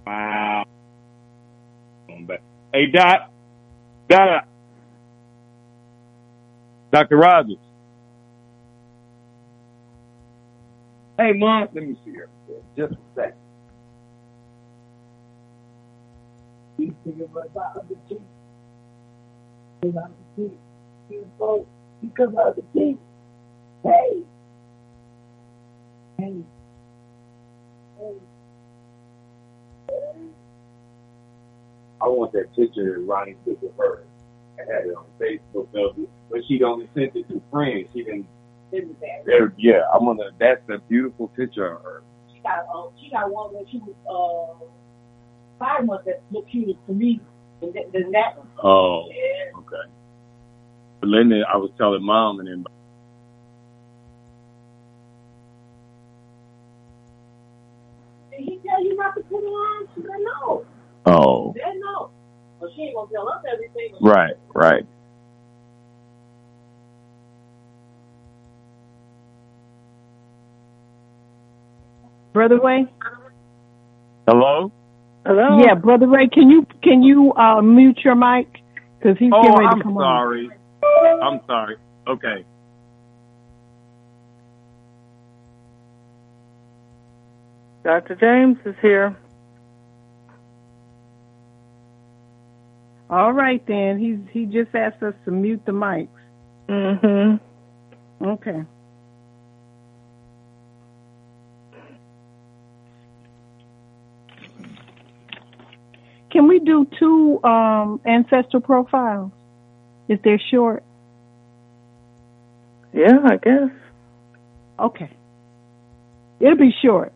Wow. Hey, Doc, Dr. Rogers. Hey, Mom, let me see her. Just a second. He's thinking about the teeth. About the teeth. He comes out the teeth. Hey, hey, hey. I want that picture that Ronnie took of her. I had it on Facebook, but she only sent it to friends. She didn't. Yeah, I'm gonna. That's a beautiful picture of her. She got one when she was 5 months that looked cuter to me than that one. Oh, yeah. Okay. But then I was telling Mom, and then did he tell you not to put it on? She said no. Oh. She said no. Well, she ain't gonna tell us everything. Right, right. Brother Ray? Hello? Hello? Yeah, Brother Ray, can you mute your mic? Because he's getting ready to come on. I'm sorry. Okay. Dr. James is here. All right, then. He just asked us to mute the mics. Mm-hmm. Okay. Can we do 2 ancestral profiles if they're short? Yeah, I guess. Okay. It'll be short.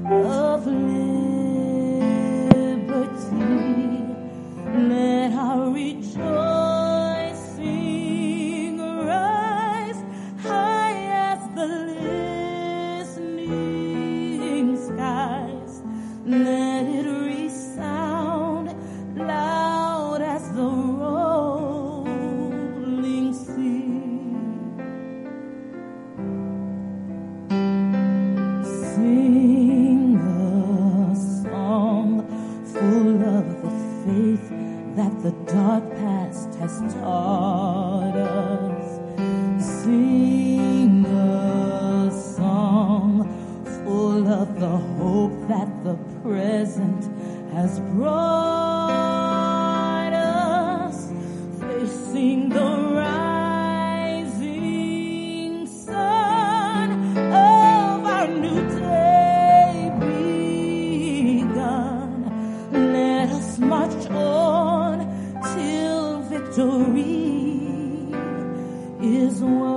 of liberty. Let our rejoicing rise high as the listening skies. Let it resound loud as the rolling sea. Sing a song full of the faith that the dark past has taught us. Sing a song full of the hope that the present has brought us. Facing the rising sun of our new day begun. Let us march on till victory is won.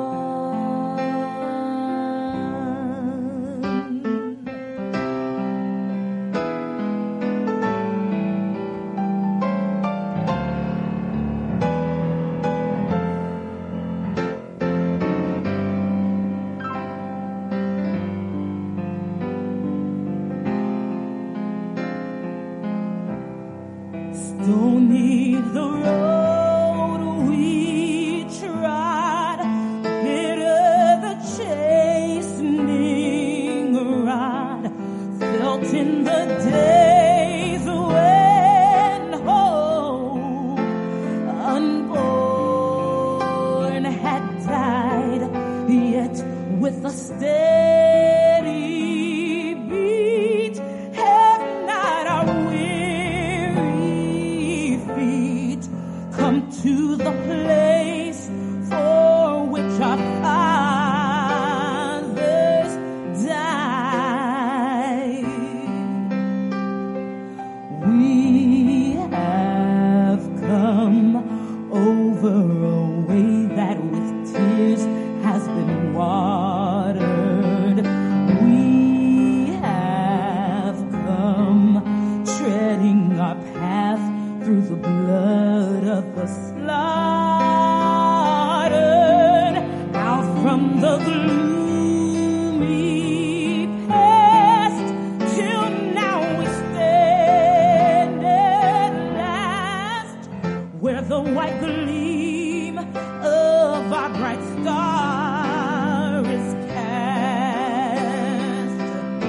Stony the road we trod, bitter the chastening rod, felt in the days when hope unborn had died, yet with a steady beat have not our weary feet come to the place for which our fathers died. We have come over a way that with tears has been watered. We have come treading our path through the blood of the slaughtered, out from the gloomy past till now we stand at last where the white gleam of our bright star is cast.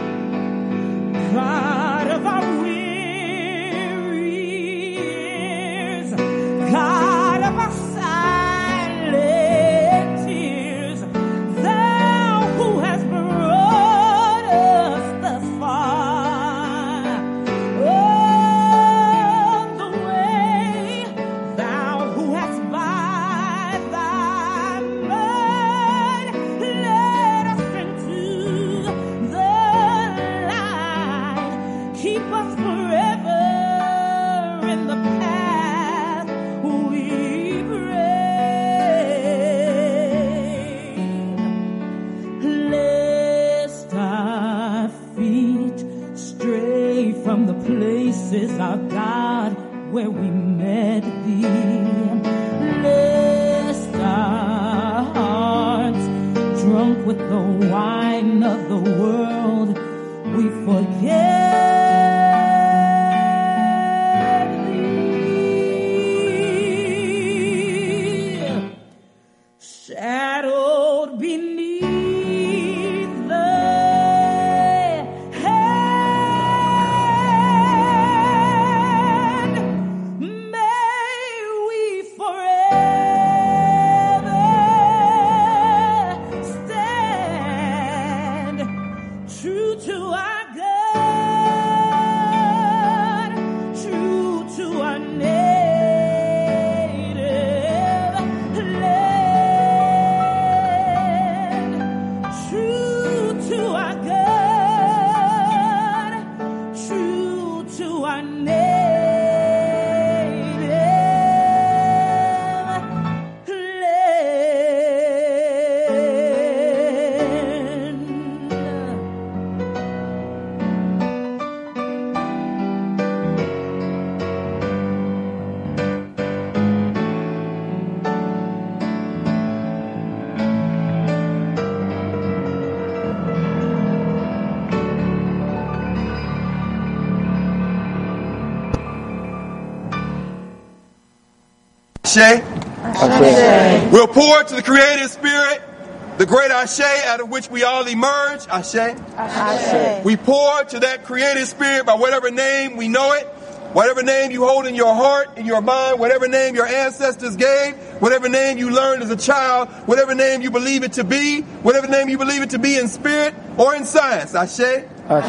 God of our weary years, God of our silent tears, Thou who has brought us thus far, oh, the way, Thou who hast by Thy blood led us into the light. Keep us forever in the path we pray, lest our feet stray from the places, our God, where we met Thee, lest our hearts, drunk with the wine of the world, we forget Thee. Shadowed beneath the hand, may we forever stand true to our God. Ashe. We'll pour to the creative spirit the great Ashe out of which we all emerge. Ashe. We pour to that creative spirit by whatever name we know it, whatever name you hold in your heart, in your mind, whatever name your ancestors gave, whatever name you learned as a child, whatever name you believe it to be, whatever name you believe it to be in spirit or in science. Ashe.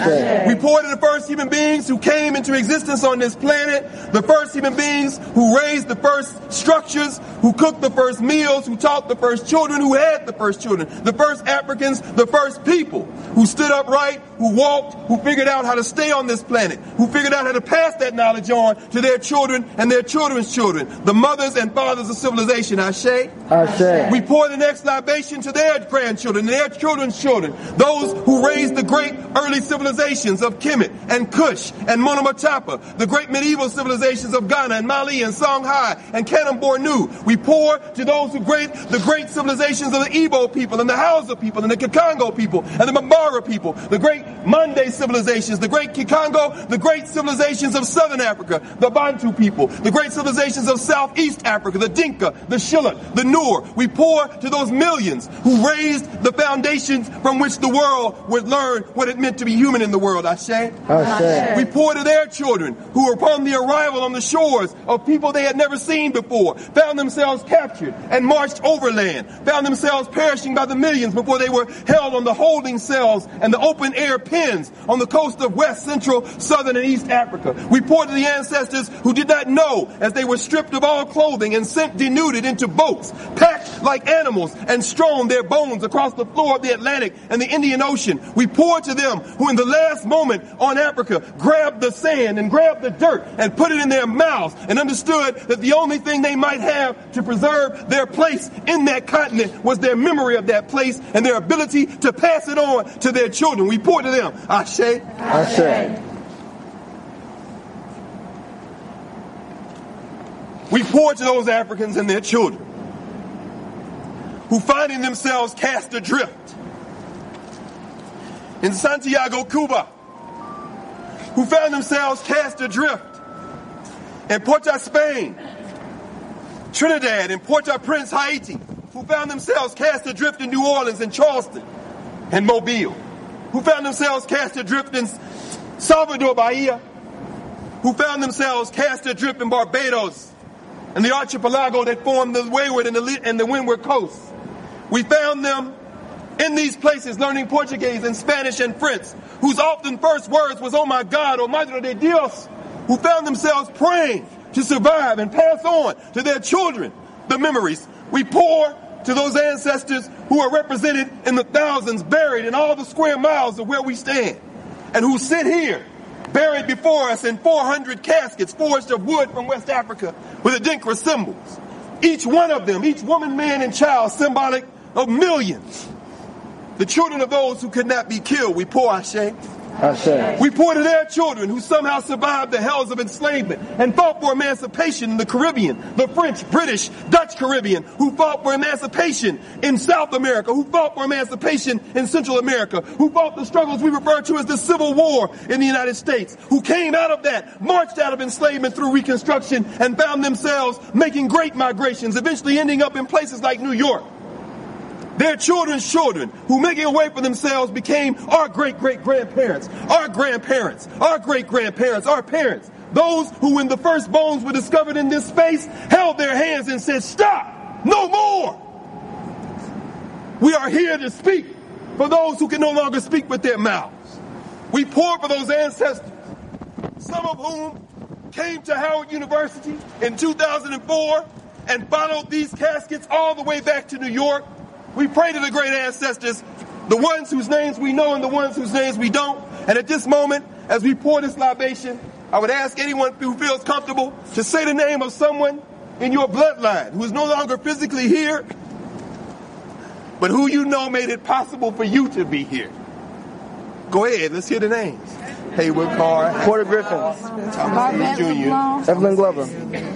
We pour to the first human beings who came into existence on this planet, the first human beings who raised the first structures, who cooked the first meals, who taught the first children, who had the first children, the first Africans, the first people who stood upright, who walked, who figured out how to stay on this planet, who figured out how to pass that knowledge on to their children and their children's children, the mothers and fathers of civilization. Ashe. We pour the next libation to their grandchildren and their children's children, those who raised the great early civilizations of Kemet and Kush and Monomotapa, the great medieval civilizations of Ghana and Mali and Songhai and Kanem Bornu. We pour to those who the great civilizations of the Igbo people and the Hausa people and the Kikongo people and the Bambara people, the great Mande civilizations, the great Kikongo, the great civilizations of Southern Africa, the Bantu people, the great civilizations of Southeast Africa, the Dinka, the Shilluk, the Noor. We pour to those millions who raised the foundations from which the world would learn what it meant to be human in the world. Ashe. We pour to their children who were upon the arrival on the shores of people they had never seen before, found themselves captured and marched overland, found themselves perishing by the millions before they were held on the holding cells and the open air pens on the coast of West, Central, Southern, and East Africa. We pour to the ancestors who did not know as they were stripped of all clothing and sent denuded into boats, packed like animals, and strewn their bones across the floor of the Atlantic and the Indian Ocean. We pour to them who in the last moment on Africa grabbed the sand and grabbed the dirt and put it in their mouths and understood that the only thing they might have to preserve their place in that continent was their memory of that place and their ability to pass it on to their children. We pour to them. Ashe. We pour to those Africans and their children who finding themselves cast adrift in Santiago, Cuba, who found themselves cast adrift in Porto, Spain, Trinidad, and Port-au-Prince, Haiti, who found themselves cast adrift in New Orleans and Charleston and Mobile, who found themselves cast adrift in Salvador, Bahia, who found themselves cast adrift in Barbados and the archipelago that formed the Wayward and the Windward coast. We found them in these places learning Portuguese and Spanish and French, whose often first words was, "Oh my God, oh Madre de Dios," who found themselves praying to survive and pass on to their children the memories. We pour to those ancestors who are represented in the thousands buried in all the square miles of where we stand, and who sit here buried before us in 400 caskets forged of wood from West Africa with Adinkra symbols. Each one of them, each woman, man, and child, symbolic of millions. The children of those who could not be killed. We pour Ashe. We pour to their children who somehow survived the hells of enslavement and fought for emancipation in the Caribbean, the French, British, Dutch Caribbean, who fought for emancipation in South America, who fought for emancipation in Central America, who fought the struggles we refer to as the Civil War in the United States, who came out of that, marched out of enslavement through Reconstruction, and found themselves making great migrations, eventually ending up in places like New York. Their children's children, who making a way for themselves became our great-great-grandparents, our grandparents, our great-grandparents, our parents. Those who, when the first bones were discovered in this space, held their hands and said, "Stop! No more!" We are here to speak for those who can no longer speak with their mouths. We pour for those ancestors, some of whom came to Howard University in 2004 and followed these caskets all the way back to New York. We pray to the great ancestors, the ones whose names we know and the ones whose names we don't. And at this moment, as we pour this libation, I would ask anyone who feels comfortable to say the name of someone in your bloodline who is no longer physically here, but who you know made it possible for you to be here. Go ahead, let's hear the names. Haywood Carr, Porter Griffin, Thomas Jr., Evelyn Glover.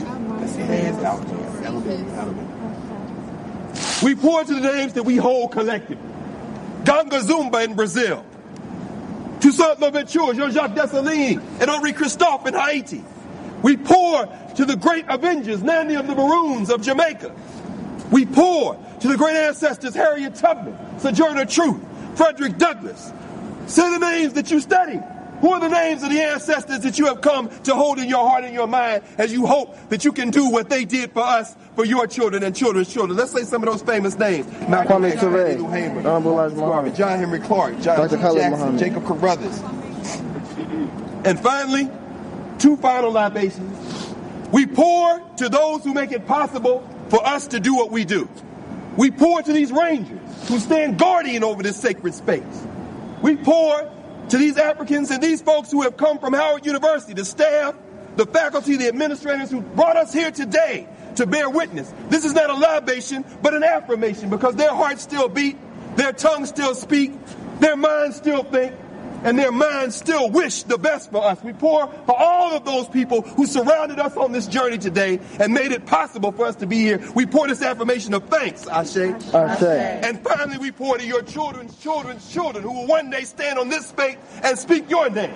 We pour to the names that we hold collectively. Ganga Zumba in Brazil, Toussaint Louverture, Jean-Jacques Dessalines, and Henri Christophe in Haiti. We pour to the great avengers, Nanny of the Maroons of Jamaica. We pour to the great ancestors, Harriet Tubman, Sojourner Truth, Frederick Douglass. Say the names that you study. Who are the names of the ancestors that you have come to hold in your heart and your mind as you hope that you can do what they did for us, for your children and children's children? Let's say some of those famous names. Malcolm X, Fannie Lou Hamer, John Henry Clark, John G. Jackson, Jacob Carruthers. And finally, two final libations. We pour to those who make it possible for us to do what we do. We pour to these rangers who stand guardian over this sacred space. We pour to these Africans and these folks who have come from Howard University, the staff, the faculty, the administrators who brought us here today to bear witness. This is not a libation, but an affirmation, because their hearts still beat, their tongues still speak, their minds still think, and their minds still wish the best for us. We pour for all of those people who surrounded us on this journey today and made it possible for us to be here. We pour this affirmation of thanks, Ashe. Ashe. And finally, we pour to your children's children's children who will one day stand on this space and speak your name.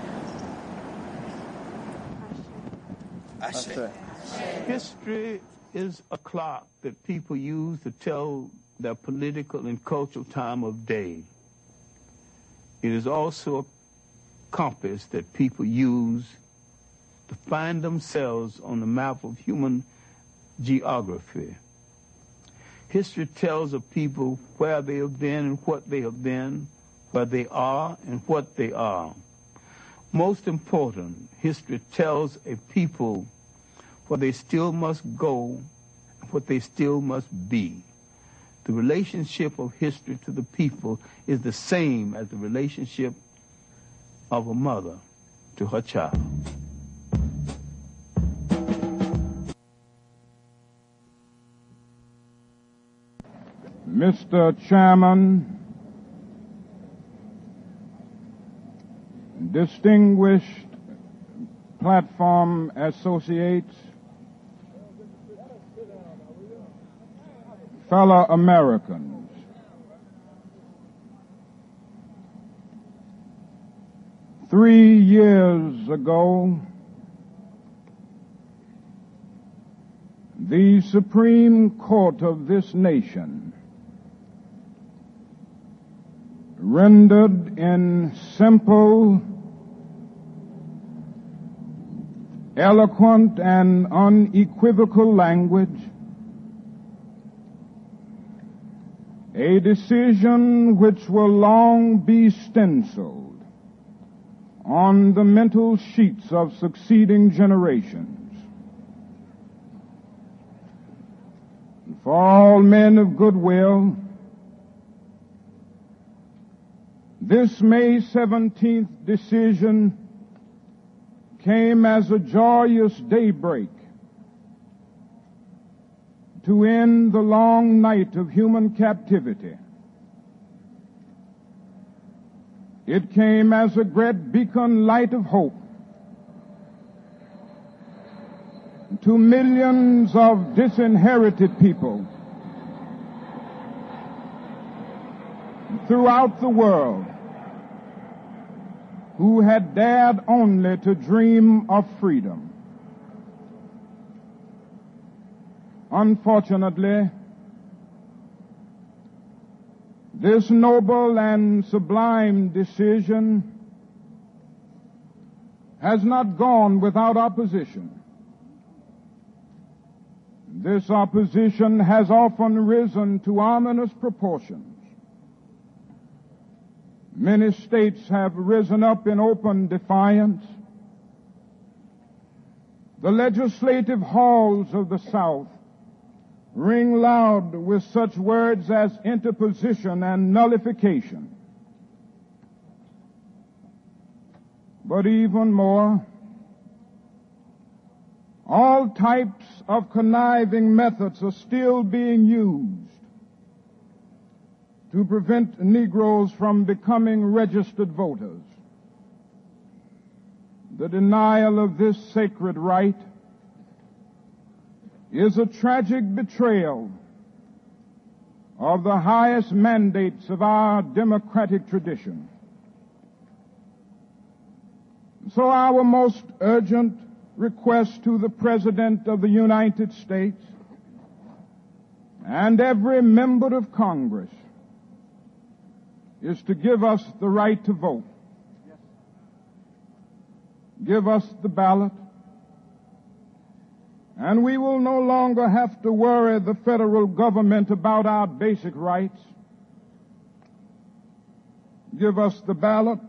Ashe. History is a clock that people use to tell their political and cultural time of day. It is also a compass that people use to find themselves on the map of human geography. History tells of people where they have been and what they have been, where they are and what they are. Most important, history tells a people where they still must go and what they still must be. The relationship of history to the people is the same as the relationship of a mother to her child. Mr. Chairman, distinguished platform associates, fellow Americans, "3 years ago, the Supreme Court of this nation rendered in simple, eloquent, and unequivocal language a decision which will long be stenciled on the mental sheets of succeeding generations. For all men of goodwill, this May 17th decision came as a joyous daybreak to end the long night of human captivity. It came as a great beacon light of hope to millions of disinherited people throughout the world who had dared only to dream of freedom. Unfortunately, this noble and sublime decision has not gone without opposition. This opposition has often risen to ominous proportions. Many states have risen up in open defiance. The legislative halls of the South ring loud with such words as interposition and nullification. But even more, all types of conniving methods are still being used to prevent Negroes from becoming registered voters. The denial of this sacred right is a tragic betrayal of the highest mandates of our democratic tradition. So our most urgent request to the President of the United States and every member of Congress is to give us the right to vote. Give us the ballot, and we will no longer have to worry the federal government about our basic rights. Give us the ballot,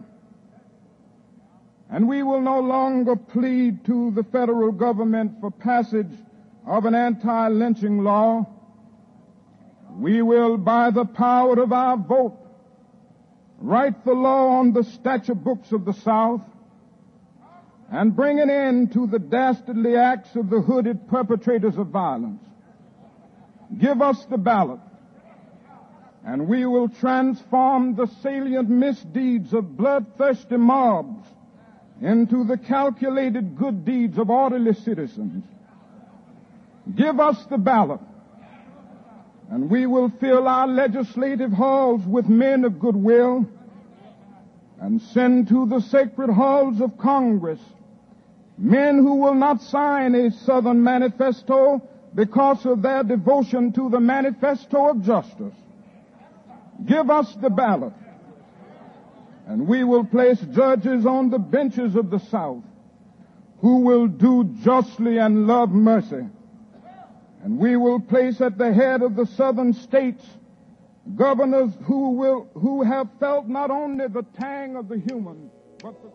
and we will no longer plead to the federal government for passage of an anti-lynching law. We will, by the power of our vote, write the law on the statute books of the South and bring an end to the dastardly acts of the hooded perpetrators of violence. Give us the ballot, and we will transform the salient misdeeds of bloodthirsty mobs into the calculated good deeds of orderly citizens. Give us the ballot, and we will fill our legislative halls with men of goodwill and send to the sacred halls of Congress men who will not sign a Southern manifesto because of their devotion to the manifesto of justice. Give us the ballot, and we will place judges on the benches of the South who will do justly and love mercy. And we will place at the head of the Southern states governors who have felt not only the tang of the human, but the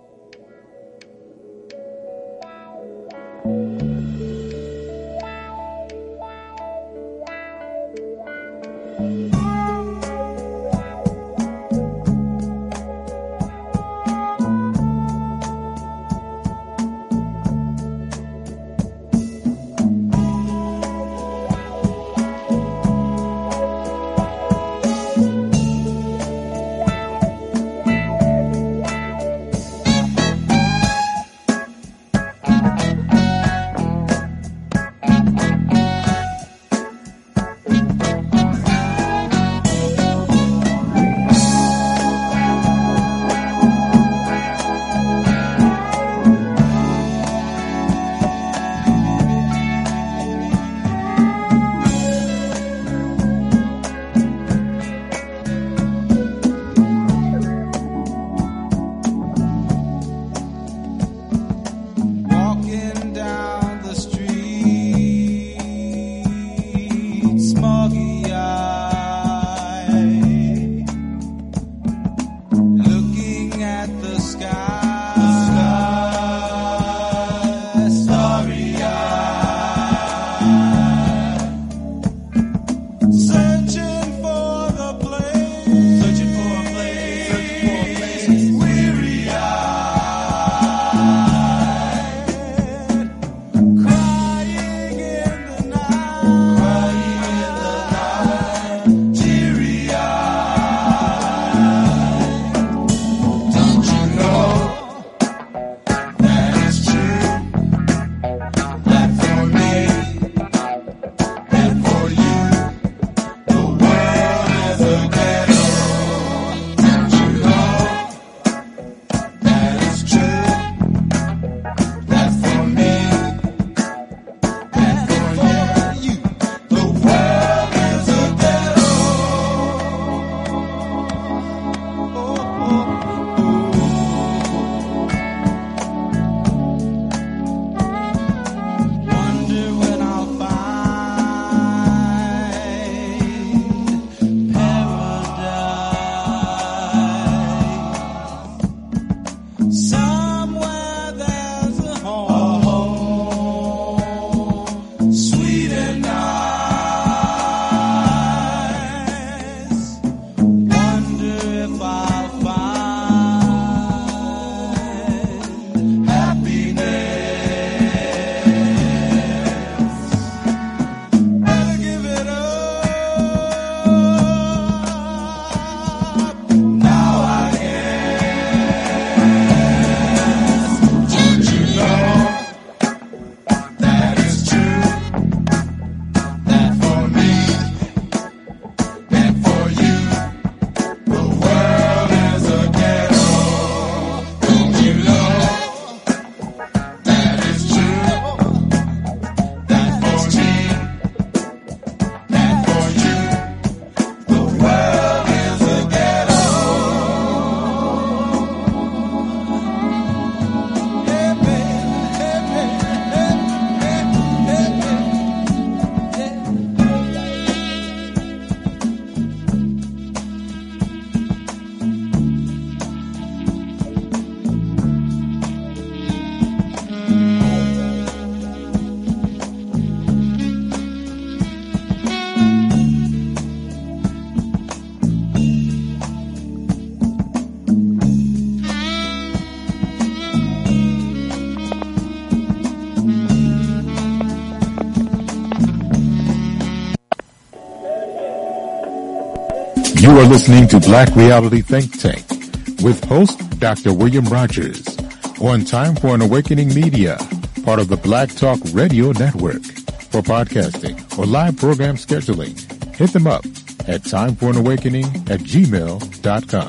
You are listening to Black Reality Think Tank with host Dr. William Rogers on Time for an Awakening Media, part of the Black Talk Radio Network. For podcasting or live program scheduling, hit them up at timeforanawakening@gmail.com.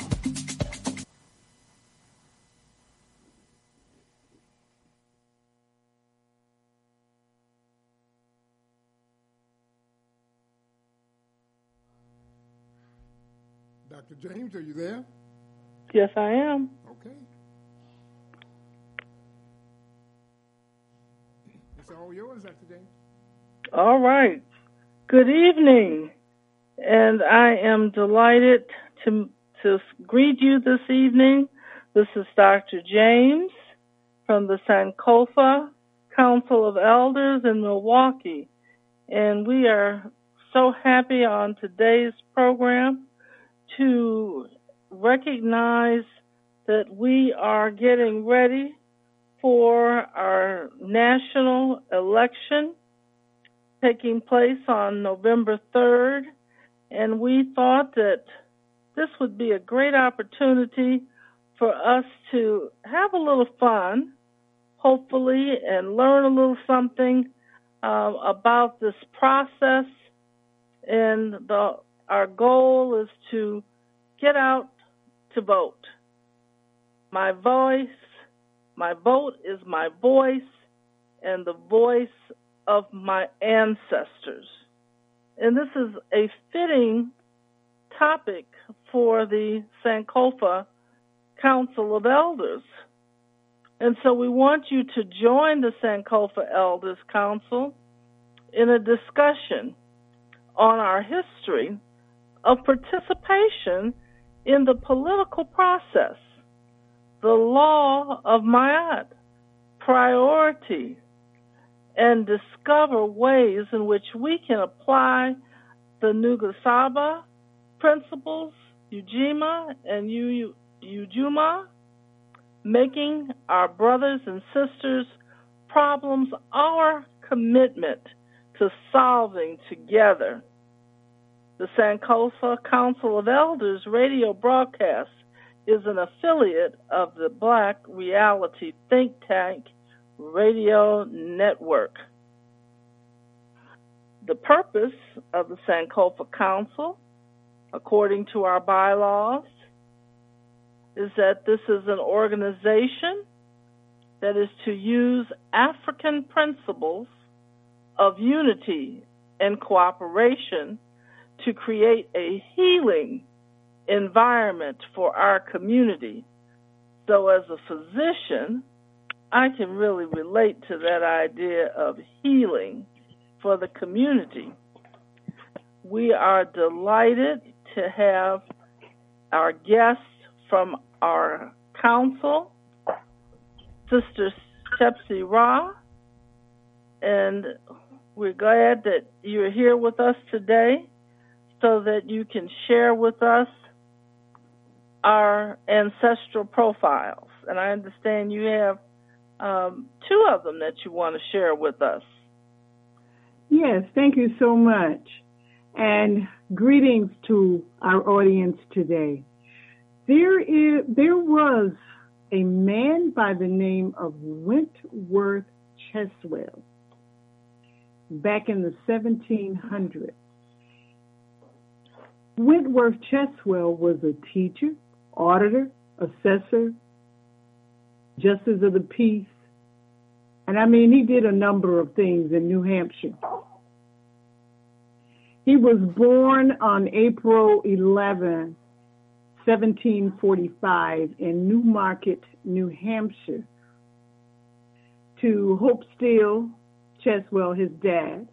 Dr. James, are you there? Yes, I am. Okay. It's all yours, Dr. James. All right. Good evening. And I am delighted to greet you this evening. This is Dr. James from the Sankofa Council of Elders in Milwaukee. And we are so happy on today's program to recognize that we are getting ready for our national election taking place on November 3rd, and we thought that this would be a great opportunity for us to have a little fun, hopefully, and learn a little something about this process. And our goal is to get out to vote. My vote is my voice and the voice of my ancestors. And this is a fitting topic for the Sankofa Council of Elders. And so we want you to join the Sankofa Elders Council in a discussion on our history of participation in the political process, the law of Ma'at, priority, and discover ways in which we can apply the Nugasaba principles, Ujima and Ujuma, making our brothers and sisters' problems our commitment to solving together. The Sankofa Council of Elders radio broadcast is an affiliate of the Black Reality Think Tank Radio Network. The purpose of the Sankofa Council, according to our bylaws, is that this is an organization that is to use African principles of unity and cooperation to create a healing environment for our community. So as a physician, I can really relate to that idea of healing for the community. We are delighted to have our guests from our council, Sister Shepsi Ra, and we're glad that you're here with us today so that you can share with us our ancestral profiles. And I understand you have two of them that you want to share with us. Yes, thank you so much. And greetings to our audience today. There was a man by the name of Wentworth Cheswell back in the 1700s. Wentworth Cheswell was a teacher, auditor, assessor, justice of the peace, and he did a number of things in New Hampshire. He was born on April 11, 1745 in Newmarket, New Hampshire, to Hope Steele Cheswell, his dad,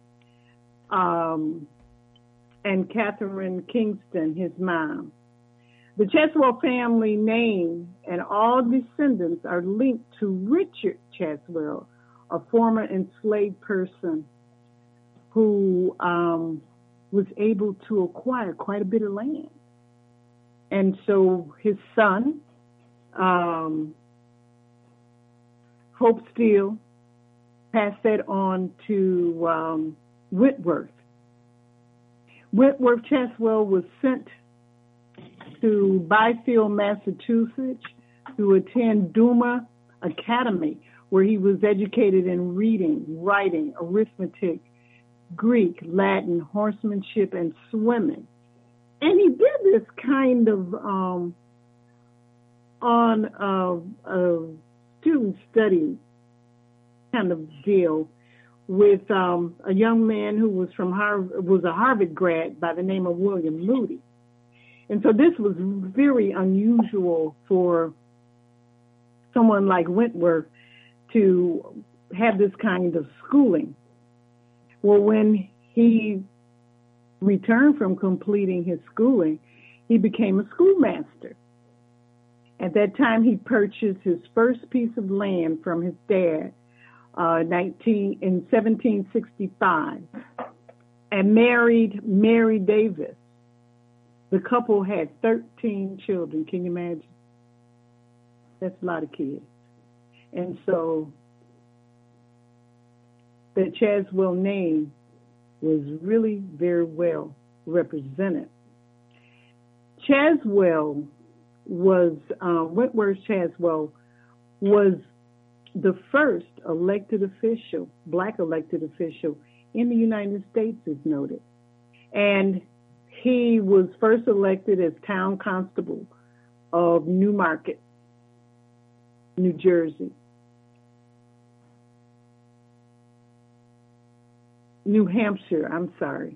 and Catherine Kingston, his mom. The Cheswell family name and all descendants are linked to Richard Cheswell, a former enslaved person who was able to acquire quite a bit of land. And so his son, Hope Steele, passed that on to Whitworth. Whitworth Cheswell was sent to Byfield, Massachusetts, to attend Duma Academy, where he was educated in reading, writing, arithmetic, Greek, Latin, horsemanship, and swimming. And he did this kind of on a student study kind of deal with a young man who was from Harvard, was a Harvard grad by the name of William Moody. And so this was very unusual for someone like Wentworth to have this kind of schooling. Well, when he returned from completing his schooling, he became a schoolmaster. At that time, he purchased his first piece of land from his dad in 1765 and married Mary Davis. The couple had 13 children. Can you imagine? That's a lot of kids. And so the Chaswell name was really very well represented. Chaswell was, Wentworth Chaswell was the first elected official, black elected official in the United States, is noted. And he was first elected as town constable of Newmarket, New Jersey. New Hampshire, I'm sorry.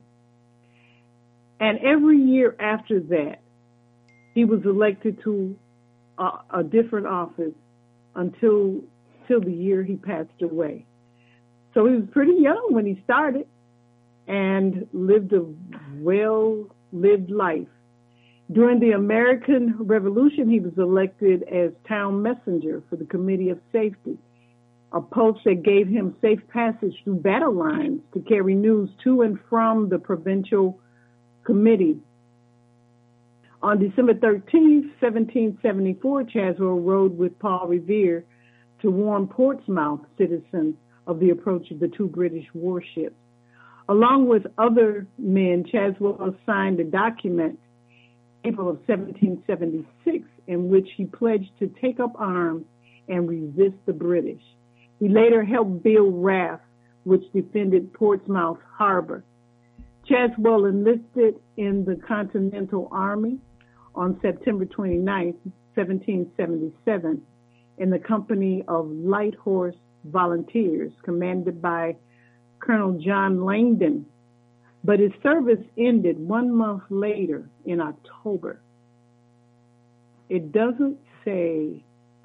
And every year after that, he was elected to a different office until the year he passed away. So he was pretty young when he started and lived a well-lived life. During the American Revolution, he was elected as town messenger for the Committee of Safety, a post that gave him safe passage through battle lines to carry news to and from the provincial committee. On December 13, 1774, Chaswell rode with Paul Revere to warn Portsmouth citizens of the approach of the two British warships. Along with other men, Chaswell signed a document in April of 1776 in which he pledged to take up arms and resist the British. He later helped build RAF, which defended Portsmouth Harbor. Chaswell enlisted in the Continental Army on September 29, 1777, in the company of Light Horse Volunteers, commanded by Colonel John Langdon. But his service ended 1 month later in October. It doesn't say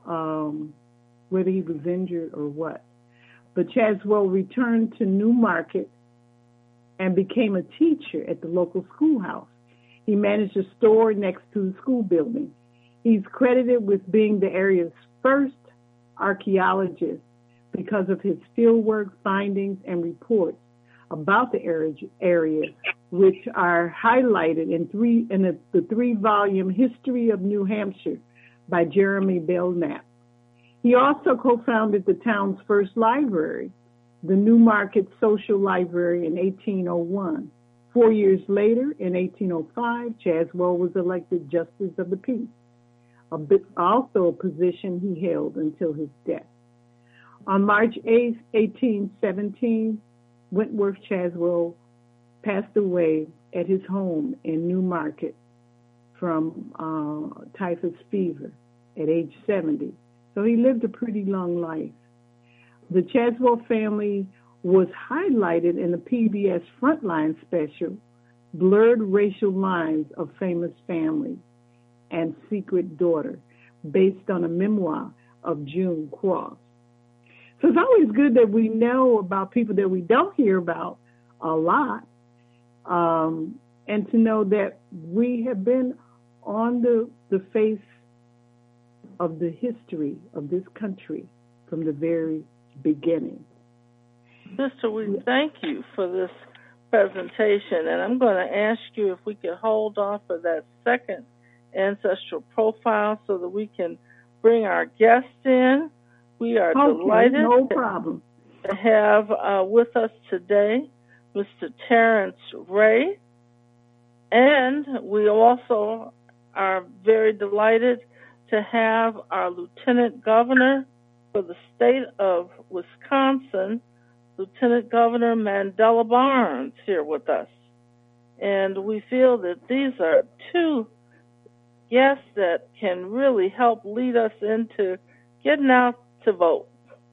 whether he was injured or what. But Chaswell returned to Newmarket and became a teacher at the local schoolhouse. He managed a store next to the school building. He's credited with being the area's first archaeologist because of his fieldwork findings and reports about the area, which are highlighted in the 3-volume History of New Hampshire by Jeremy Belknap. He also co-founded the town's first library, the Newmarket Social Library, in 1801. 4 years later, in 1805, Chaswell was elected Justice of the Peace, also a position he held until his death. On March 8, 1817, Wentworth Chaswell passed away at his home in Newmarket from typhus fever at age 70. So he lived a pretty long life. The Chaswell family was highlighted in the PBS Frontline special, Blurred Racial Lines of Famous Families and Secret Daughter, based on a memoir of June Cross. So it's always good that we know about people that we don't hear about a lot, and to know that we have been on the face of the history of this country from the very beginning. Sister, we thank you for this presentation, and I'm going to ask you if we could hold off for that second ancestral profile so that we can bring our guest in. We are delighted to have with us today Mr. Terrence Ray, and we also are very delighted to have our Lieutenant Governor for the state of Wisconsin, Lieutenant Governor Mandela Barnes, here with us. And we feel that these are two guests that can really help lead us into getting out to vote.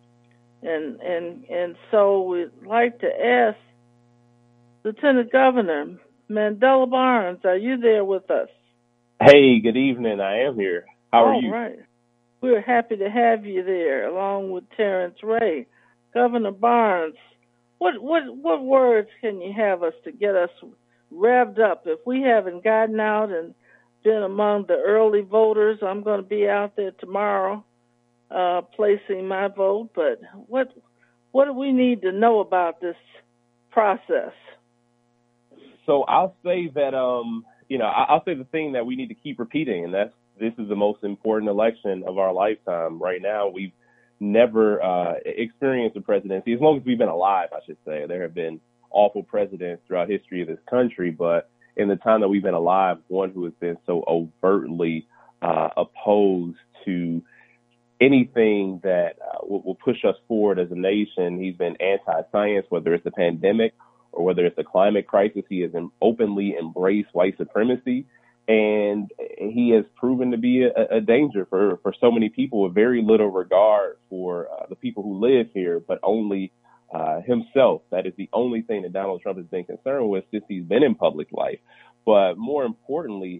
And so we'd like to ask Lieutenant Governor Mandela Barnes, are you there with us? Hey, good evening. I am here. How are you? All right. We're happy to have you there, along with Terrence Ray. Governor Barnes, what words can you have us to get us revved up? If we haven't gotten out and been among the early voters, I'm going to be out there tomorrow placing my vote. But what do we need to know about this process? So I'll say that, I'll say the thing that we need to keep repeating, and that's this is the most important election of our lifetime. Right now, we've never experienced a presidency, as long as we've been alive, I should say. There have been awful presidents throughout history of this country, but in the time that we've been alive, one who has been so overtly opposed to anything that will push us forward as a nation. He's been anti-science, whether it's the pandemic or whether it's the climate crisis. He has openly embraced white supremacy, and he has proven to be a danger for so many people with very little regard for the people who live here, but only himself. That is the only thing that Donald Trump has been concerned with since he's been in public life. But more importantly,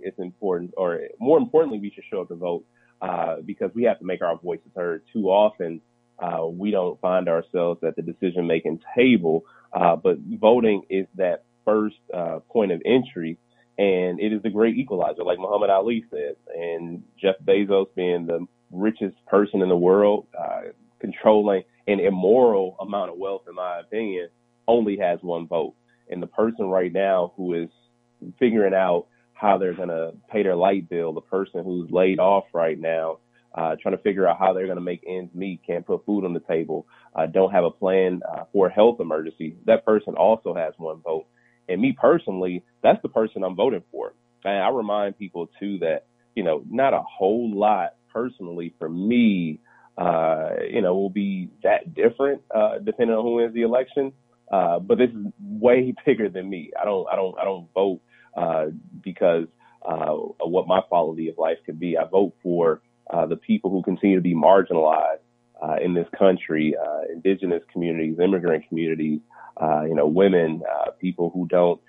we should show up to vote because we have to make our voices heard. Too often, we don't find ourselves at the decision-making table, but voting is that first point of entry, and it is the great equalizer, like Muhammad Ali said. And Jeff Bezos, being the richest person in the world, controlling an immoral amount of wealth, in my opinion, only has one vote. And the person right now who is figuring out how they're going to pay their light bill, the person who's laid off right now, trying to figure out how they're going to make ends meet, can't put food on the table, don't have a plan for a health emergency, that person also has one vote. And me personally, that's the person I'm voting for. And I remind people, too, that, not a whole lot personally for me, will be that different depending on who wins the election. But this is way bigger than me. I don't vote because of what my quality of life could be. I vote for the people who continue to be marginalized in this country, indigenous communities, immigrant communities, women, people who don't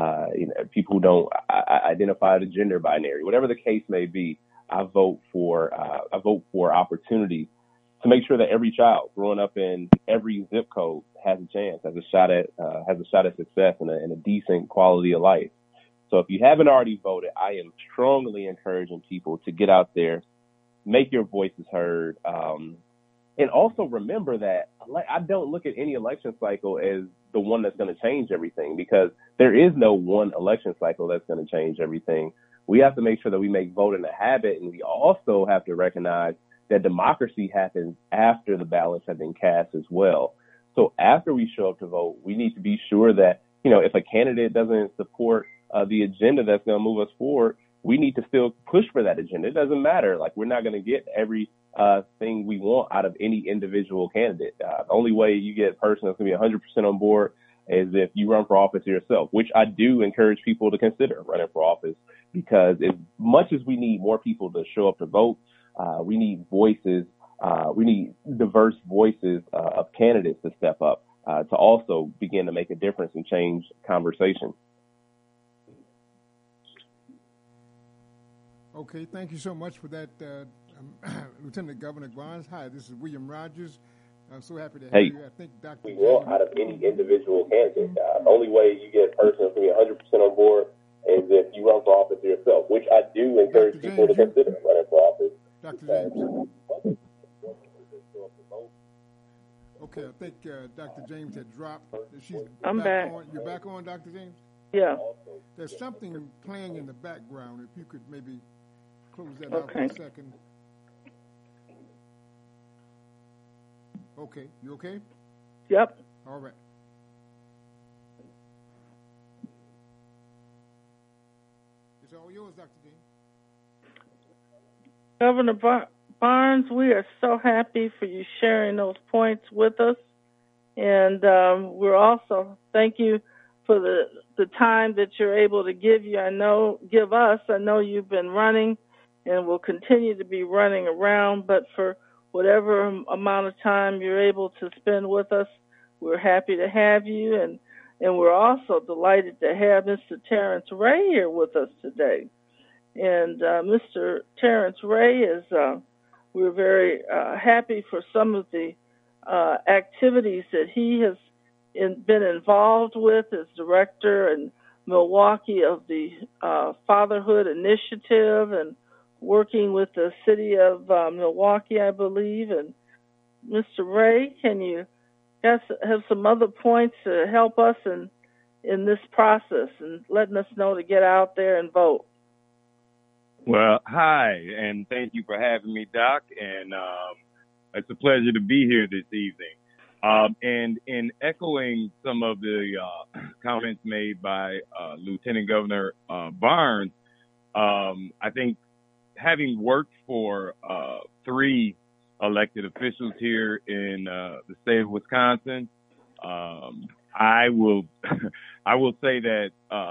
identify the gender binary, whatever the case may be. I vote for opportunity to make sure that every child growing up in every zip code has a chance, has a shot at success and a decent quality of life. So if you haven't already voted, I am strongly encouraging people to get out there, make your voices heard, and also remember that I don't look at any election cycle as the one that's going to change everything, because there is no one election cycle that's going to change everything. We have to make sure that we make voting a habit, and we also have to recognize that democracy happens after the ballots have been cast as well. So after we show up to vote, we need to be sure that, if a candidate doesn't support the agenda that's going to move us forward, we need to still push for that agenda. It doesn't matter. Like, we're not going to get every thing we want out of any individual candidate. The only way you get a person that's going to be 100% on board is if you run for office yourself, which I do encourage people to consider running for office, because as much as we need more people to show up to vote, we need voices. We need diverse voices of candidates to step up to also begin to make a difference and change conversation. Okay, thank you so much for that, Lieutenant Governor Barnes. Hi, this is William Rogers. I'm so happy to have you. I think Dr. We want out of any individual candidate. The only way you get a person that's going to be 100% on board is if you run for office yourself, which I do encourage people to consider running for office. Dr. James. Okay, I think Dr. James had dropped. I'm back. You're back on, Dr. James? Yeah. There's something playing in the background. If you could maybe close that out for a second. Okay, you okay? Yep. All right. It's all yours, Dr. James. Governor Barnes, we are so happy for you sharing those points with us. And we're also, thank you for the time that you're able to give us. I know you've been running and will continue to be running around, but for whatever amount of time you're able to spend with us, we're happy to have you. And we're also delighted to have Mr. Terrence Ray here with us today. And Mr. Terrence Ray is, we're very happy for some of the activities that he has been involved with as director in Milwaukee of the Fatherhood Initiative and working with the city of Milwaukee, I believe. And Mr. Ray, can you have some other points to help us in this process and letting us know to get out there and vote? Well, hi, and thank you for having me, Doc. And it's a pleasure to be here this evening. And in echoing some of the comments made by Lieutenant Governor Barnes, I think having worked for 3 elected officials here in the state of Wisconsin, I will say that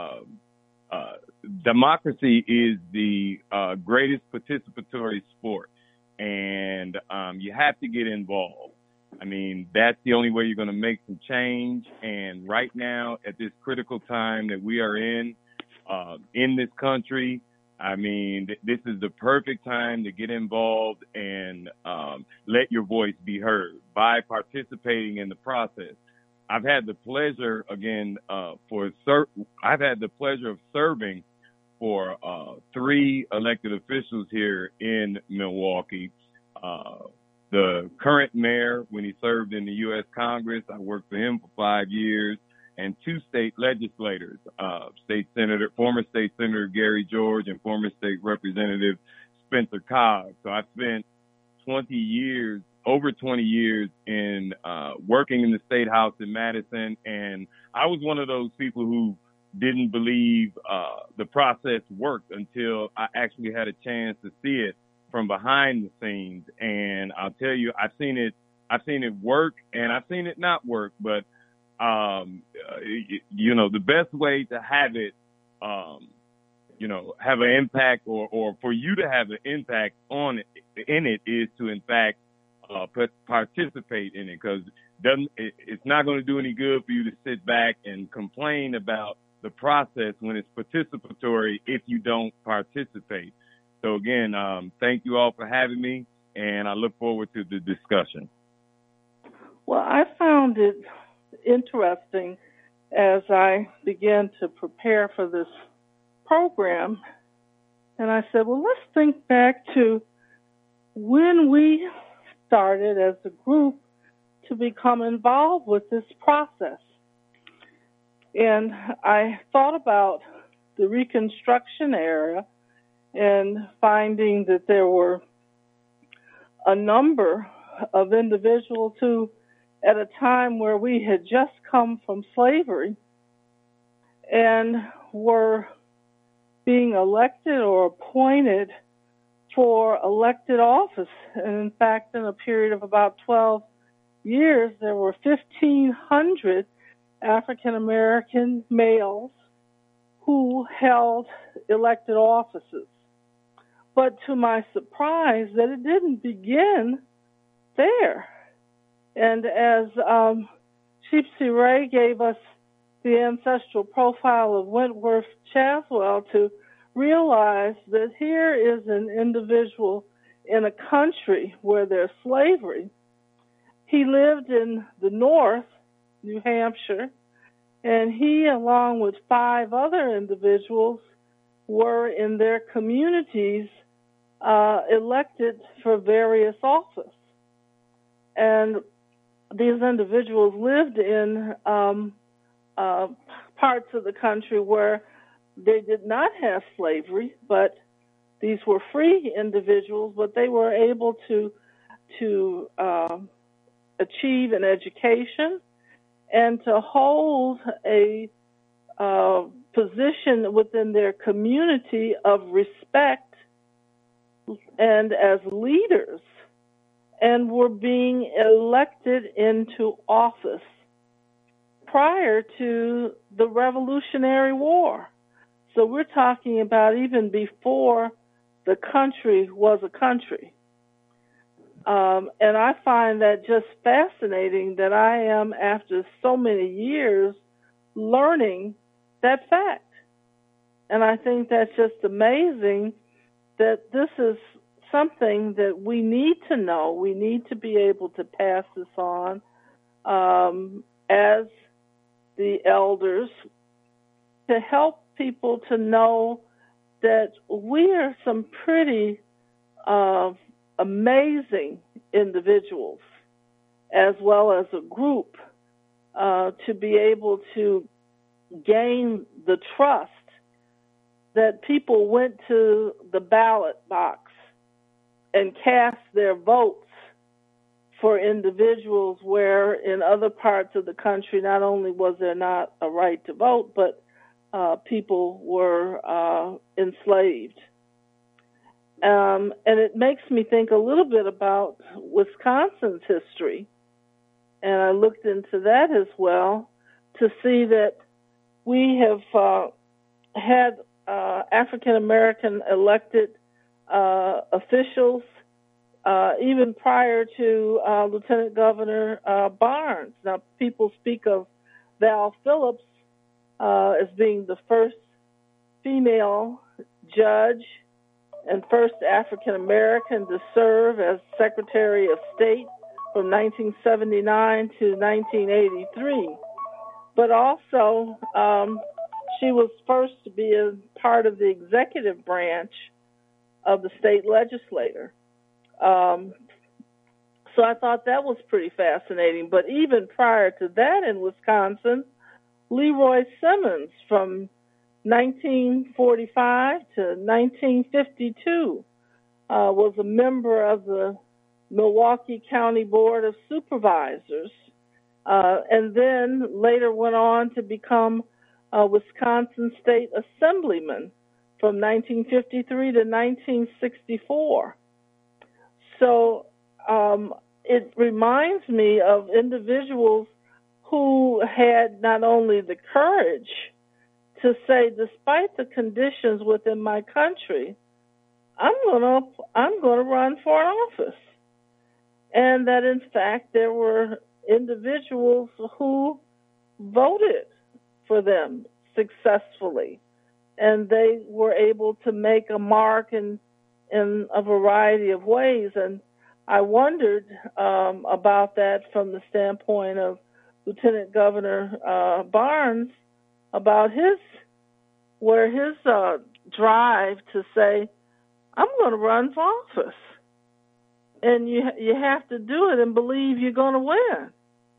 democracy is the greatest participatory sport, and you have to get involved. I mean, that's the only way you're going to make some change. And right now, at this critical time that we are in this country, I mean, this is the perfect time to get involved and let your voice be heard by participating in the process. I've had the pleasure, again, I've had the pleasure of serving for 3 elected officials here in Milwaukee. The current mayor, when he served in the U.S. Congress, I worked for him for 5 years, and 2 state legislators, former state senator Gary George and former state representative Spencer Cobb. So I spent over 20 years in working in the State House in Madison, and I was one of those people who didn't believe the process worked until I actually had a chance to see it from behind the scenes. And I'll tell you, I've seen it work and I've seen it not work, but the best way to have it, have an impact or for you to have an impact in it is to, in fact, participate in it, because it's not going to do any good for you to sit back and complain about the process when it's participatory if you don't participate. So again, thank you all for having me, and I look forward to the discussion. Well, I found it interesting as I began to prepare for this program, and I said, well, let's think back to when we started as a group to become involved with this process. And I thought about the Reconstruction era and finding that there were a number of individuals who, at a time where we had just come from slavery and were being elected or appointed for elected office. And in fact, in a period of about 12 years, there were 1,500 African-American males who held elected offices. But to my surprise, that it didn't begin there. And as Chief C. Ray gave us the ancestral profile of Wentworth Chaswell, to realize that here is an individual in a country where there's slavery. He lived in the North, New Hampshire, and he, along with 5 other individuals, were in their communities elected for various office. And these individuals lived in parts of the country where they did not have slavery, but these were free individuals, but they were able to achieve an education and to hold a position within their community of respect, and as leaders, and were being elected into office prior to the Revolutionary War. So we're talking about even before the country was a country. And I find that just fascinating that I am, after so many years, learning that fact. And I think that's just amazing that this is something that we need to know. We need to be able to pass this on as the elders to help people to know that we are some pretty amazing individuals, as well as a group, to be able to gain the trust that people went to the ballot box and cast their votes for individuals where in other parts of the country not only was there not a right to vote, but people were enslaved. And it makes me think a little bit about Wisconsin's history, and I looked into that as well to see that we have had African American elected officials even prior to Lieutenant Governor Barnes. Now, people speak of Val Phillips as being the first female judge and first African American to serve as Secretary of State from 1979 to 1983. But also, she was first to be a part of the executive branch of the state legislature. So I thought that was pretty fascinating. But even prior to that in Wisconsin, Leroy Simmons from 1945 to 1952 was a member of the Milwaukee County Board of Supervisors, and then later went on to become a Wisconsin State Assemblyman from 1953 to 1964. So it reminds me of individuals who had not only the courage to say, despite the conditions within my country, I'm going to run for an office. And that, in fact, there were individuals who voted for them successfully, and they were able to make a mark in a variety of ways. And I wondered about that from the standpoint of Lieutenant Governor Barnes, about his drive to say, I'm going to run for office. And you have to do it and believe you're going to win.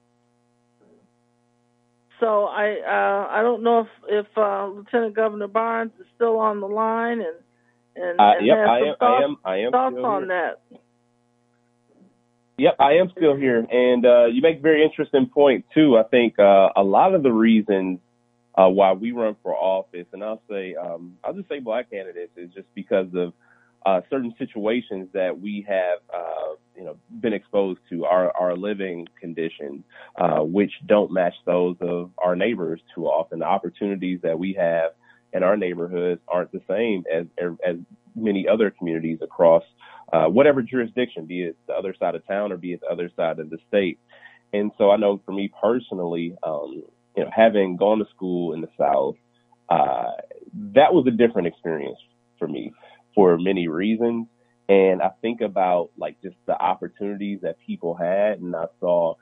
So I don't know if Lieutenant Governor Barnes is still on the line and yep, has some I am thoughts still on here. that. Yep, I am still here, and you make a very interesting point too. I think a lot of the reasons why we run for office, and I'll just say black candidates, is just because of certain situations that we have, been exposed to, our living conditions, which don't match those of our neighbors too often. The opportunities that we have in our neighborhoods aren't the same as many other communities across whatever jurisdiction, be it the other side of town or be it the other side of the state. And so I know for me personally, having gone to school in the South, that was a different experience for me for many reasons. And I think about just the opportunities that people had, and I saw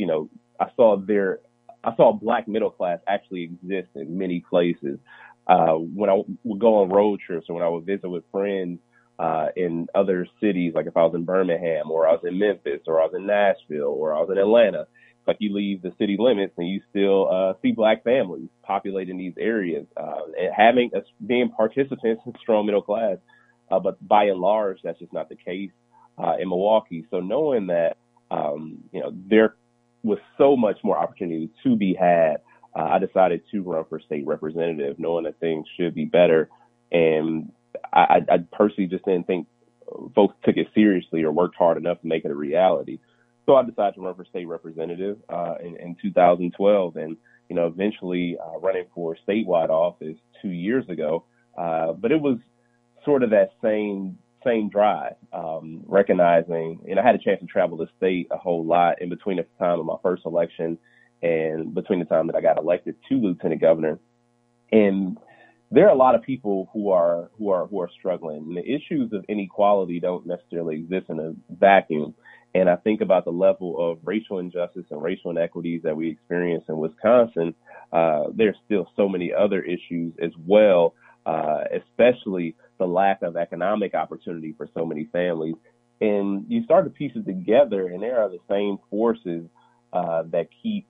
black middle class actually exist in many places. When I would go on road trips or when I would visit with friends in other cities, like if I was in Birmingham or I was in Memphis or I was in Nashville or I was in Atlanta, you leave the city limits and you still see black families populating these areas and being participants in strong middle class. But by and large, that's just not the case in Milwaukee. So knowing that, there was so much more opportunity to be had, I decided to run for state representative, knowing that things should be better. And I personally just didn't think folks took it seriously or worked hard enough to make it a reality. So I decided to run for state representative in 2012, and eventually running for statewide office 2 years ago. But it was sort of that same drive, recognizing, and I had a chance to travel the state a whole lot in between the time of my first election and between the time that I got elected to lieutenant governor. And there are a lot of people who are struggling. And the issues of inequality don't necessarily exist in a vacuum. And I think about the level of racial injustice and racial inequities that we experience in Wisconsin. There's still so many other issues as well, especially the lack of economic opportunity for so many families. And you start to piece it together, and there are the same forces that keep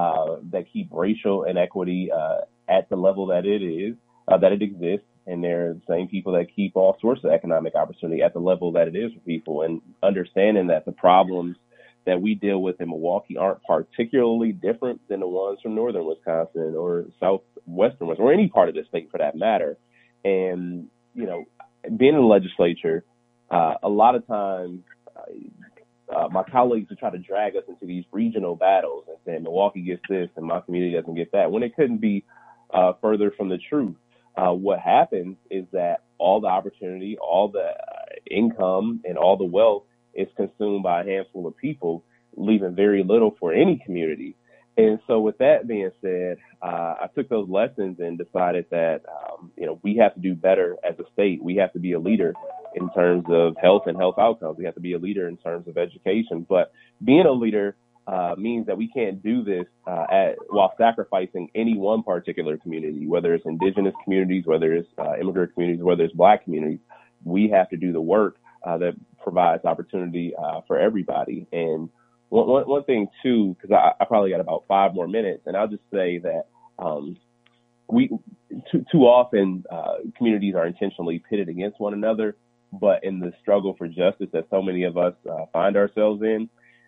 racial inequity at the level that it exists, and they're the same people that keep all sorts of economic opportunity at the level that it is for people. And understanding that the problems that we deal with in Milwaukee aren't particularly different than the ones from northern Wisconsin or southwestern Wisconsin, or any part of the state for that matter. And being in the legislature, a lot of times my colleagues would try to drag us into these regional battles and say Milwaukee gets this and my community doesn't get that, when it couldn't be further from the truth. What happens is that all the opportunity, all the income, and all the wealth is consumed by a handful of people, leaving very little for any community. And so with that being said, I took those lessons and decided that, we have to do better as a state. We have to be a leader in terms of health and health outcomes. We have to be a leader in terms of education. But being a leader means that we can't do this while sacrificing any one particular community, whether it's indigenous communities, whether it's immigrant communities, whether it's Black communities. We have to do the work that provides opportunity for everybody. And one thing, too, because I probably got about 5 more minutes, and I'll just say that we too often communities are intentionally pitted against one another, but in the struggle for justice that so many of us find ourselves in,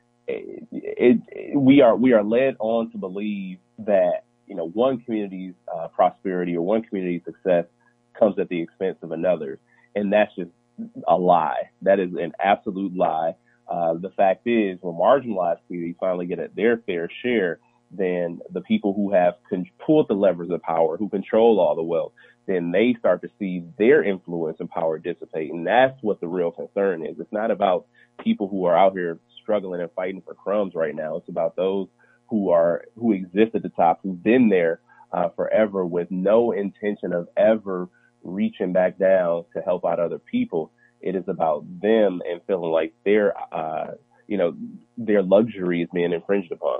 we are led on to believe that one community's prosperity or one community's success comes at the expense of another, and that's just a lie. That is an absolute lie. The fact is, when marginalized communities finally get at their fair share, then the people who have pulled the levers of power, who control all the wealth, then they start to see their influence and power dissipate. And that's what the real concern is. It's not about people who are out here struggling and fighting for crumbs right now. It's about those who exist at the top, who've been there forever with no intention of ever reaching back down to help out other people. It is about them and feeling like their luxury is being infringed upon.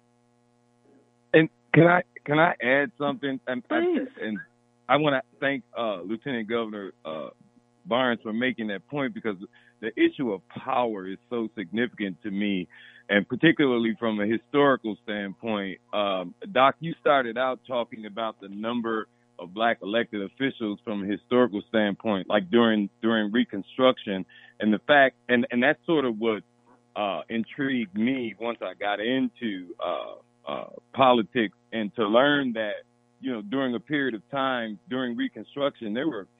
And can I add something? And I want to thank Lieutenant Governor Barnes for making that point, because the issue of power is so significant to me, and particularly from a historical standpoint. Doc, you started out talking about the number of Black elected officials from a historical standpoint, like during Reconstruction, and the fact, and that's sort of what intrigued me once I got into politics, and to learn that, during a period of time during Reconstruction, there were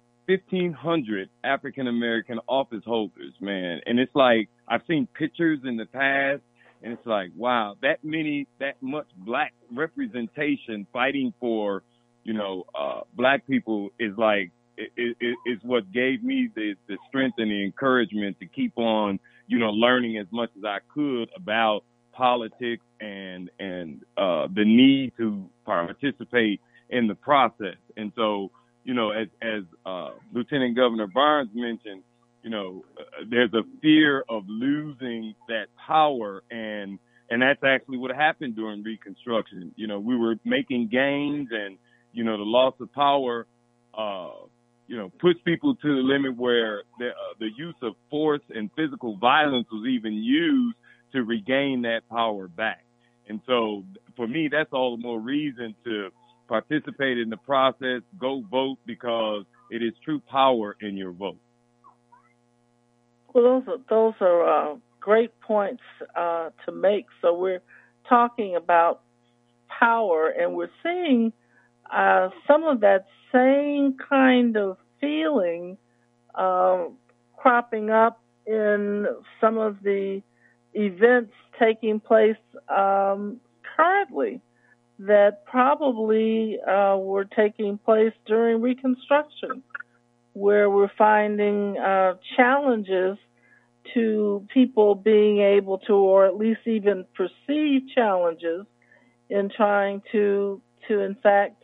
1,500 African-American office holders, man. And it's like, I've seen pictures in the past, and it's like, wow, that much Black representation fighting for, Black people is like, is what gave me the strength and the encouragement to keep on, learning as much as I could about politics and the need to participate in the process. And so, as Lieutenant Governor Barnes mentioned, there's a fear of losing that power, and that's actually what happened during Reconstruction. We were making gains, and the loss of power, pushed people to the limit where the use of force and physical violence was even used to regain that power back. And so for me, that's all the more reason to participate in the process, go vote, because it is true power in your vote. Well, those are great points to make. So we're talking about power, and we're seeing some of that same kind of feeling cropping up in some of the events taking place currently that probably were taking place during Reconstruction, where we're finding challenges to people being able to, or at least even perceive challenges in trying to in fact,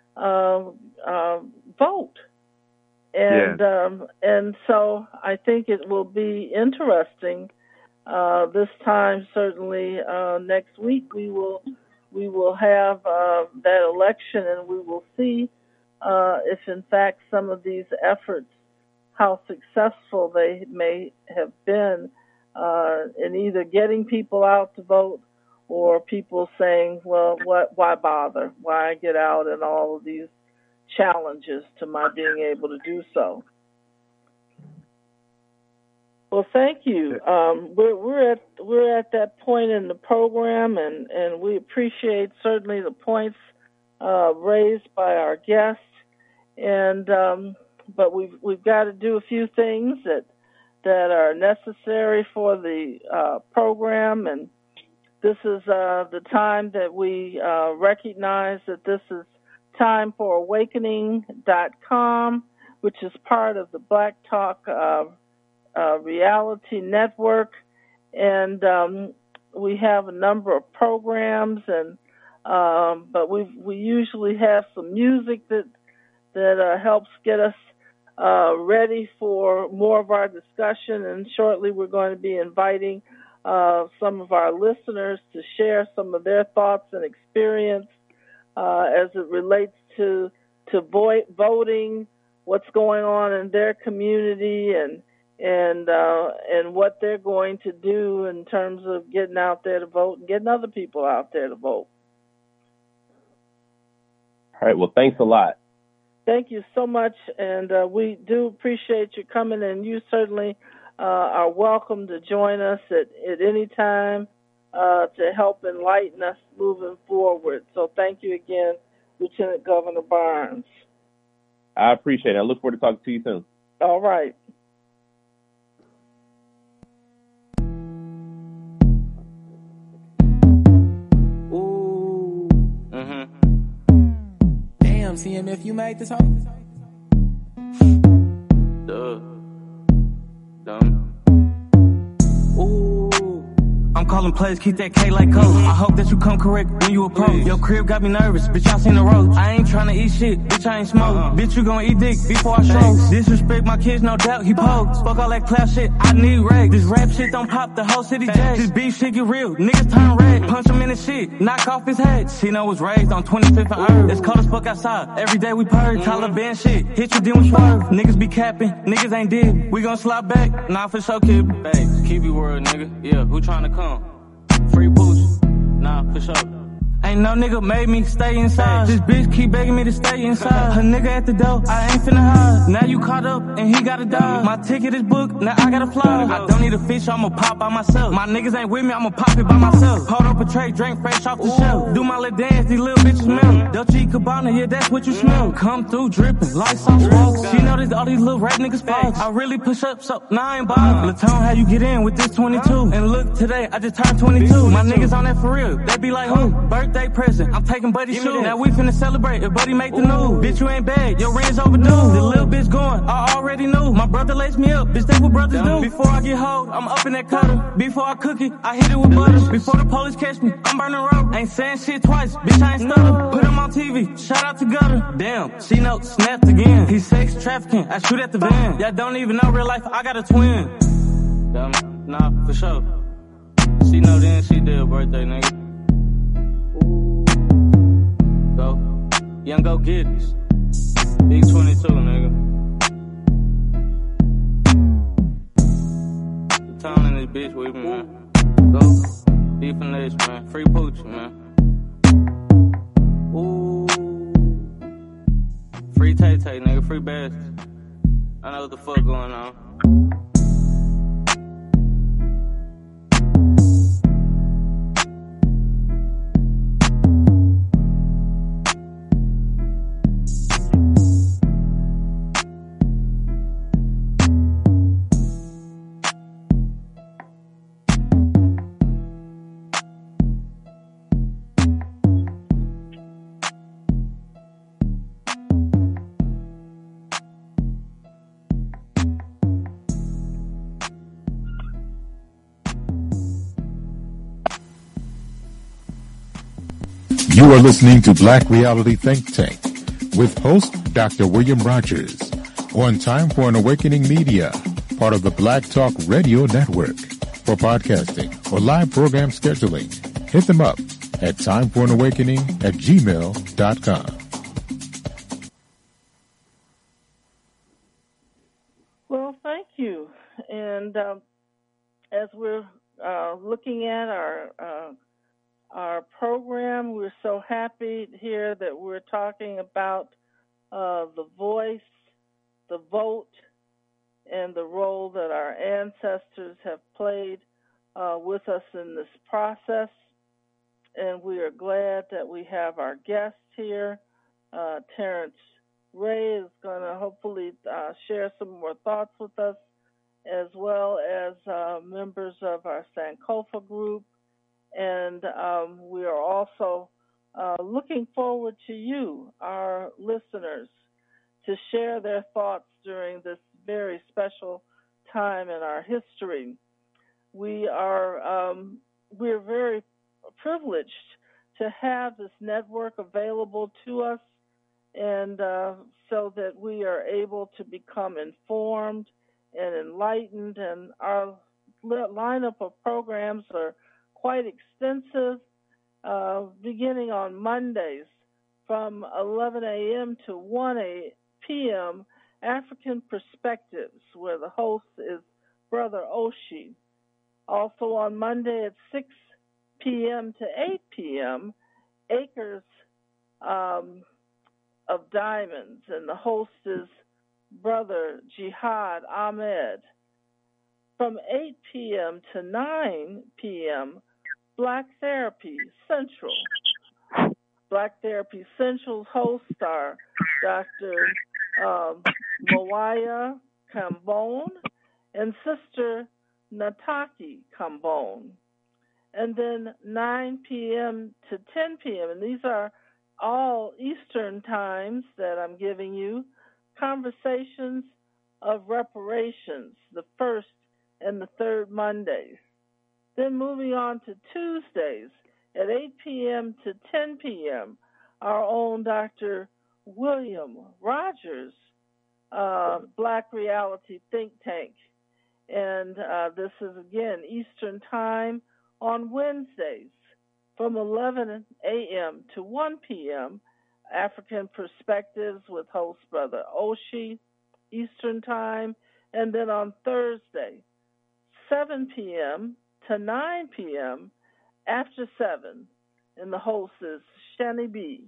vote. And so I think it will be interesting. This time, certainly next week, we will have that election, and we will see if, in fact, some of these efforts, how successful they may have been in either getting people out to vote, or people saying, well, why bother? Why get out, and all of these challenges to my being able to do so. Well, thank you. We're at that point in the program, and we appreciate certainly the points raised by our guests, and but we've got to do a few things that are necessary for the program, and this is the time that we recognize that this is time for Awakening.com, which is part of the Black Talk Reality Network, and we have a number of programs, and but we usually have some music that helps get us ready for more of our discussion, and shortly we're going to be inviting some of our listeners to share some of their thoughts and experience as it relates to voting, what's going on in their community, and what they're going to do in terms of getting out there to vote and getting other people out there to vote. All right. Well, thanks a lot. Thank you so much, and we do appreciate you coming, and you certainly are welcome to join us at any time to help enlighten us moving forward. So thank you again, Lieutenant Governor Barnes. I appreciate it. I look forward to talking to you soon. All right. Ooh. Damn, CMF, you made this home? I'm calling plays, keep that K like coke. I hope that you come correct when you approach. Your crib got me nervous, bitch, I seen the roach. I ain't tryna eat shit, bitch, I ain't smoke. Bitch, you gon' eat dick before I show. Disrespect my kids, no doubt, he pokes. Fuck all that clap shit, I need rag. This rap shit don't pop, the whole city jazz. This beef shit get real, niggas turn red. Punch him in the shit, knock off his head. Chino was raised on 25th and Earth. It's cold as fuck outside, every day we purge. Taliban shit, hit you, then we swerve. Niggas be capping, niggas ain't dead. We gon' slide back, nah for sure, kid. Bags, Kiwi world, nigga, yeah, who tryna come? Free pooch, nah, for sure. Ain't no nigga made me stay inside. This bitch keep begging me to stay inside. Her nigga at the door, I ain't finna hide. Now you caught up and he gotta die. My ticket is booked, now I gotta fly. I don't need a fish, I'ma pop by myself. My niggas ain't with me, I'ma pop it by myself. Hold up a tray, drink fresh off the shelf. Do my little dance, these little bitches melt. Dolce & Gabbana, yeah, that's what you smell. Come through dripping, like sauce walks. She know this, all these little rap niggas faults. I really push up, so now I ain't bothered. Latone, how you get in with this 22? And look, today, I just turned 22. My niggas on that for real, they be like, who? Birthday present, I'm taking Buddy's shoe. Now we finna celebrate if Buddy make the news. Bitch, you ain't bad, your rent's overdue. The little bitch going, I already knew. My brother laced me up, bitch, that's what brothers do. Before I get hold, I'm up in that cutter. Before I cook it, I hit it with butter. Before the police catch me, I'm burning rubber. Ain't saying shit twice, bitch, I ain't stutter. Put him on TV, shout out to Gutter. Damn, she know, snapped again. He's sex trafficking, I shoot at the van. Y'all don't even know real life, I got a twin. Nah, for sure. She know then she did a birthday, nigga. Go. Young go get it. Big 22, nigga. The town in this bitch with me, man. Go. Deep in this, man. Free pooch, man. Ooh. Free Tay-Tay, nigga. Free bastards. I know what the fuck going on. You are listening to Black Reality Think Tank with host Dr. William Rogers on Time for an Awakening Media, part of the Black Talk Radio Network. For podcasting or live program scheduling, hit them up at timeforanawakening@gmail.com. Well, thank you. And as we're looking at our program, we're so happy here that we're talking about the voice, the vote, and the role that our ancestors have played with us in this process. And we are glad that we have our guest here. Terrence Ray is going to hopefully share some more thoughts with us, as well as members of our Sankofa group. And we are also looking forward to you, our listeners, to share their thoughts during this very special time in our history. We're very privileged to have this network available to us, and so that we are able to become informed and enlightened. And our lineup of programs are quite extensive, beginning on Mondays from 11 a.m. to 1 p.m., African Perspectives, where the host is Brother Oshi. Also on Monday at 6 p.m. to 8 p.m., Acres of Diamonds, and the host is Brother Jihad Ahmed. From 8 p.m. to 9 p.m., Black Therapy Central. Black Therapy Central's hosts are Dr. Mawaya Kambone and Sister Nataki Kambone. And then 9 p.m. to 10 p.m., and these are all Eastern times that I'm giving you, Conversations of Reparations, the first and the third Mondays. Then moving on to Tuesdays at 8 p.m. to 10 p.m., our own Dr. William Rogers, Black Reality Think Tank. And this is, again, Eastern Time on Wednesdays from 11 a.m. to 1 p.m., African Perspectives with host Brother Oshi, Eastern Time. And then on Thursday, 7 p.m. to 9 p.m., After 7, and the host is Shani B,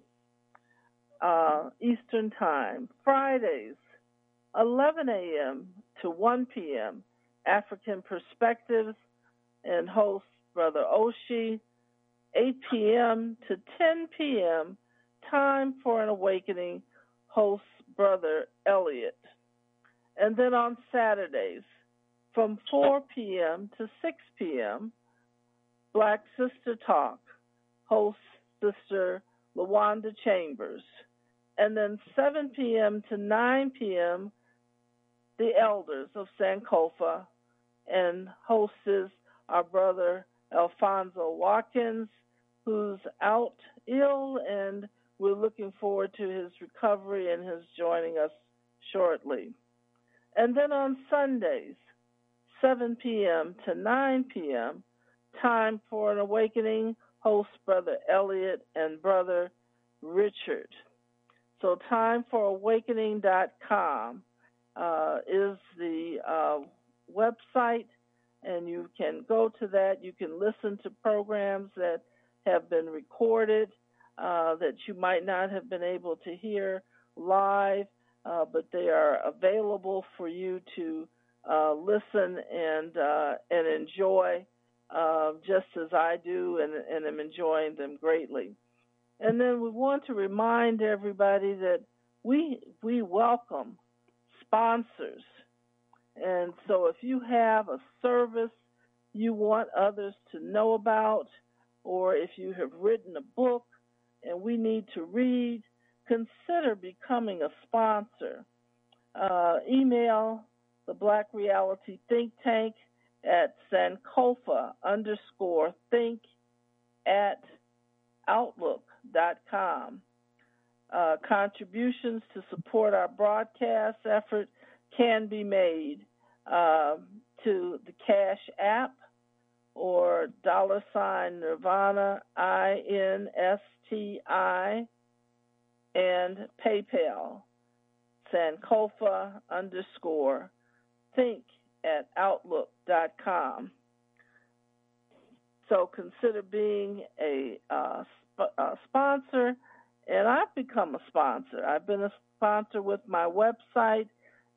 Eastern Time. Fridays, 11 a.m. to 1 p.m., African Perspectives, and host Brother Oshi. 8 p.m. to 10 p.m., Time for an Awakening, host Brother Elliot. And then on Saturdays, from 4 p.m. to 6 p.m., Black Sister Talk, host Sister LaWanda Chambers. And then 7 p.m. to 9 p.m., the Elders of Sankofa, and host is our brother Alfonso Watkins, who's out ill, and we're looking forward to his recovery and his joining us shortly. And then on Sundays, 7 p.m. to 9 p.m., Time for an Awakening, host Brother Elliot and Brother Richard. So timefораwakening.com is the website, and you can go to that. You can listen to programs that have been recorded that you might not have been able to hear live, but they are available for you to listen and enjoy, just as I do, and am enjoying them greatly. And then we want to remind everybody that we welcome sponsors. And so if you have a service you want others to know about, or if you have written a book and we need to read, consider becoming a sponsor. Email the Black Reality Think Tank at Sankofa_think@outlook.com. outlook.com. Contributions to support our broadcast effort can be made to the Cash App or $Nirvana, INSTI, and PayPal, Sankofa_think@outlook.com. So consider being a sponsor, and I've become a sponsor. I've been a sponsor with my website,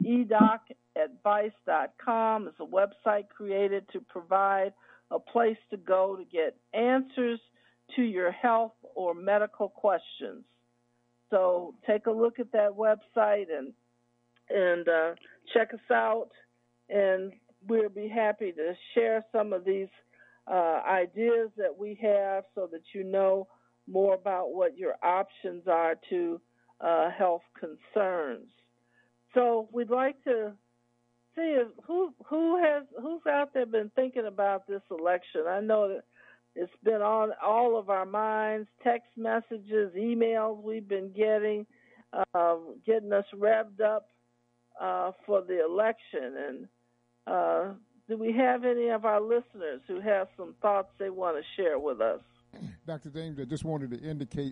edocadvice.com. It's a website created to provide a place to go to get answers to your health or medical questions. So take a look at that website and check us out, and we'll be happy to share some of these ideas that we have so that you know more about what your options are to health concerns. So we'd like to see if, who's out there been thinking about this election. I know that it's been on all of our minds, text messages, emails we've been getting us revved up for the election. And do we have any of our listeners who have some thoughts they want to share with us? Dr. James, I just wanted to indicate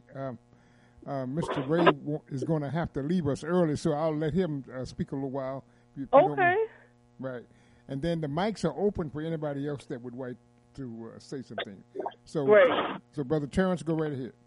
Mr. Ray is going to have to leave us early, so I'll let him speak a little while. Okay. Right. And then the mics are open for anybody else that would like to say something. So, great. So Brother Terrence, go right ahead.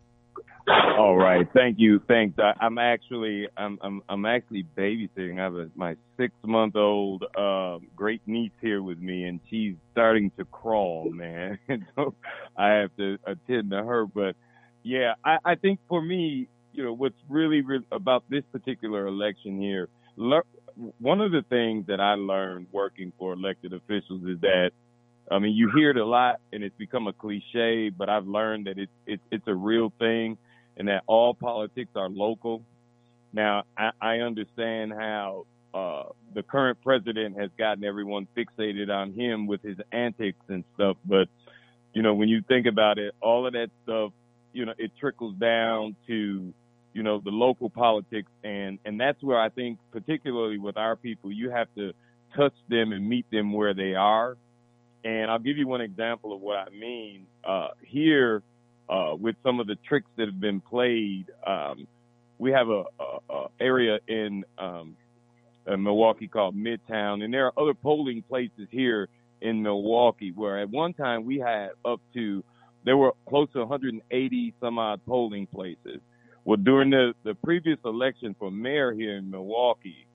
All right, thank you. Thanks. I'm actually babysitting. I have my 6-month-old great niece here with me, and she's starting to crawl, man. So I have to attend to her. But yeah, I think for me, what's really about this particular election here, one of the things that I learned working for elected officials is that, I mean, you hear it a lot and it's become a cliche, but I've learned that it's a real thing, and that all politics are local. Now, I understand how the current president has gotten everyone fixated on him with his antics and stuff, but, when you think about it, all of that stuff, it trickles down to, the local politics, and that's where I think, particularly with our people, you have to touch them and meet them where they are. And I'll give you one example of what I mean. Here, with some of the tricks that have been played, we have a area in Milwaukee called Midtown, and there are other polling places here in Milwaukee where at one time we had there were close to 180 some odd polling places. Well, during the previous election for mayor here in Milwaukee,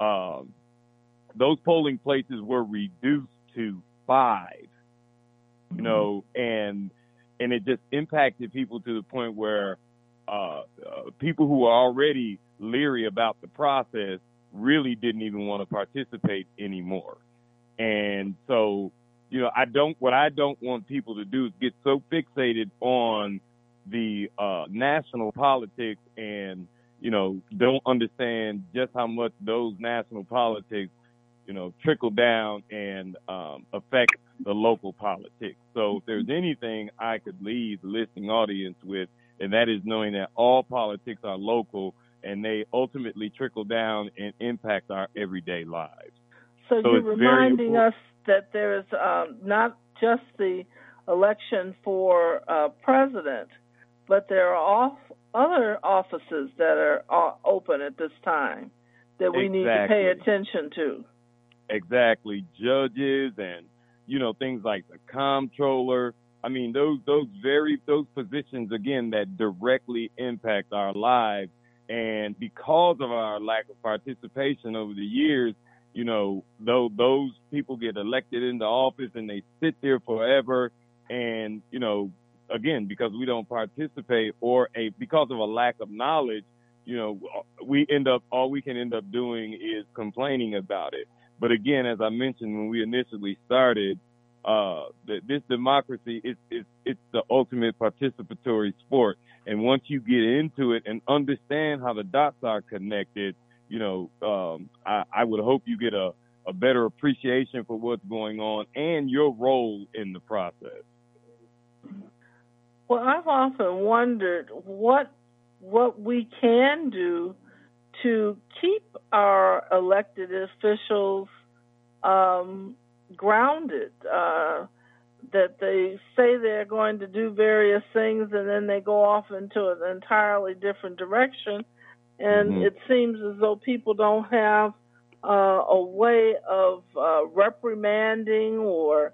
those polling places were reduced to 5, and it just impacted people to the point where people who were already leery about the process really didn't even want to participate anymore. And so, what I don't want people to do is get so fixated on the national politics and, don't understand just how much those national politics trickle down and affect the local politics. So if there's anything I could leave the listening audience with, and that is knowing that all politics are local and they ultimately trickle down and impact our everyday lives. So you're reminding us that there is not just the election for president, but there are other offices that are open at this time that we need to pay attention to. Exactly. Judges and, things like the comptroller. I mean, those positions, again, that directly impact our lives. And because of our lack of participation over the years, those people get elected into office and they sit there forever. And, again, because we don't participate because of a lack of knowledge, all we can end up doing is complaining about it. But again, as I mentioned when we initially started, this democracy it's the ultimate participatory sport. And once you get into it and understand how the dots are connected, I would hope you get a better appreciation for what's going on and your role in the process. Well, I've often wondered what we can do to keep our elected officials grounded, that they say they're going to do various things and then they go off into an entirely different direction. And it seems as though people don't have a way of reprimanding or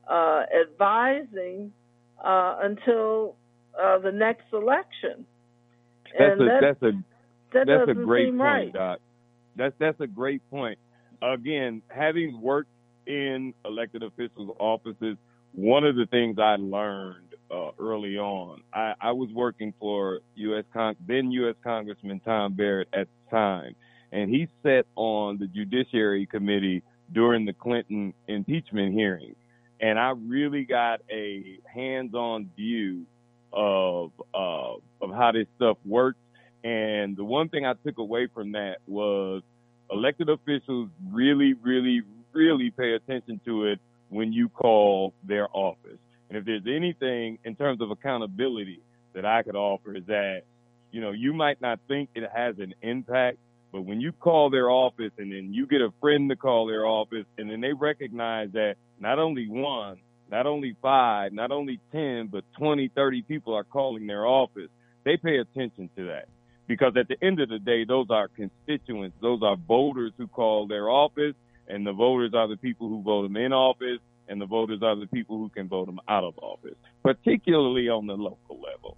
advising until the next election. That's a great point, right. Doc. That's a great point. Again, having worked in elected officials' offices, one of the things I learned early on, I was working for then U.S. Congressman Tom Barrett at the time, and he sat on the Judiciary Committee during the Clinton impeachment hearings, and I really got a hands-on view of how this stuff works. And the one thing I took away from that was elected officials really, really, really pay attention to it when you call their office. And if there's anything in terms of accountability that I could offer is that, you might not think it has an impact, but when you call their office and then you get a friend to call their office and then they recognize that not only one, not only 5, not only 10, but 20, 30 people are calling their office, they pay attention to that. Because at the end of the day, those are constituents. Those are voters who call their office, and the voters are the people who vote them in office, and the voters are the people who can vote them out of office, particularly on the local level.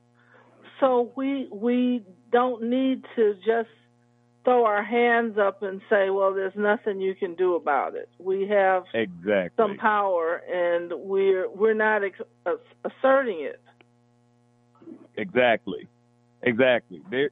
So we don't need to just throw our hands up and say, well, there's nothing you can do about it. We have some power, and we're not asserting it. Exactly. There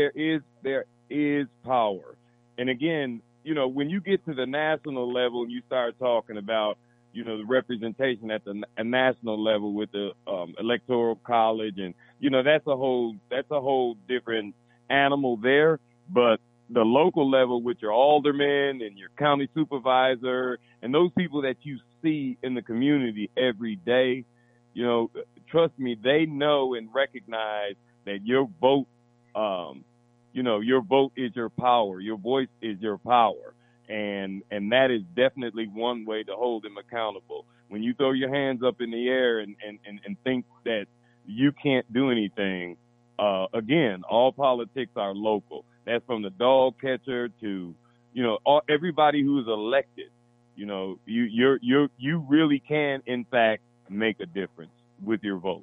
is power. And again, when you get to the national level and you start talking about, the representation at the national level with the electoral college, and that's a whole different animal there. But the local level with your alderman and your county supervisor and those people that you see in the community every day, trust me, they know and recognize that your vote, your vote is your power. Your voice is your power. And that is definitely one way to hold them accountable. When you throw your hands up in the air and think that you can't do anything, again, all politics are local. That's from the dog catcher to, everybody who's elected. You really can, in fact, make a difference with your vote.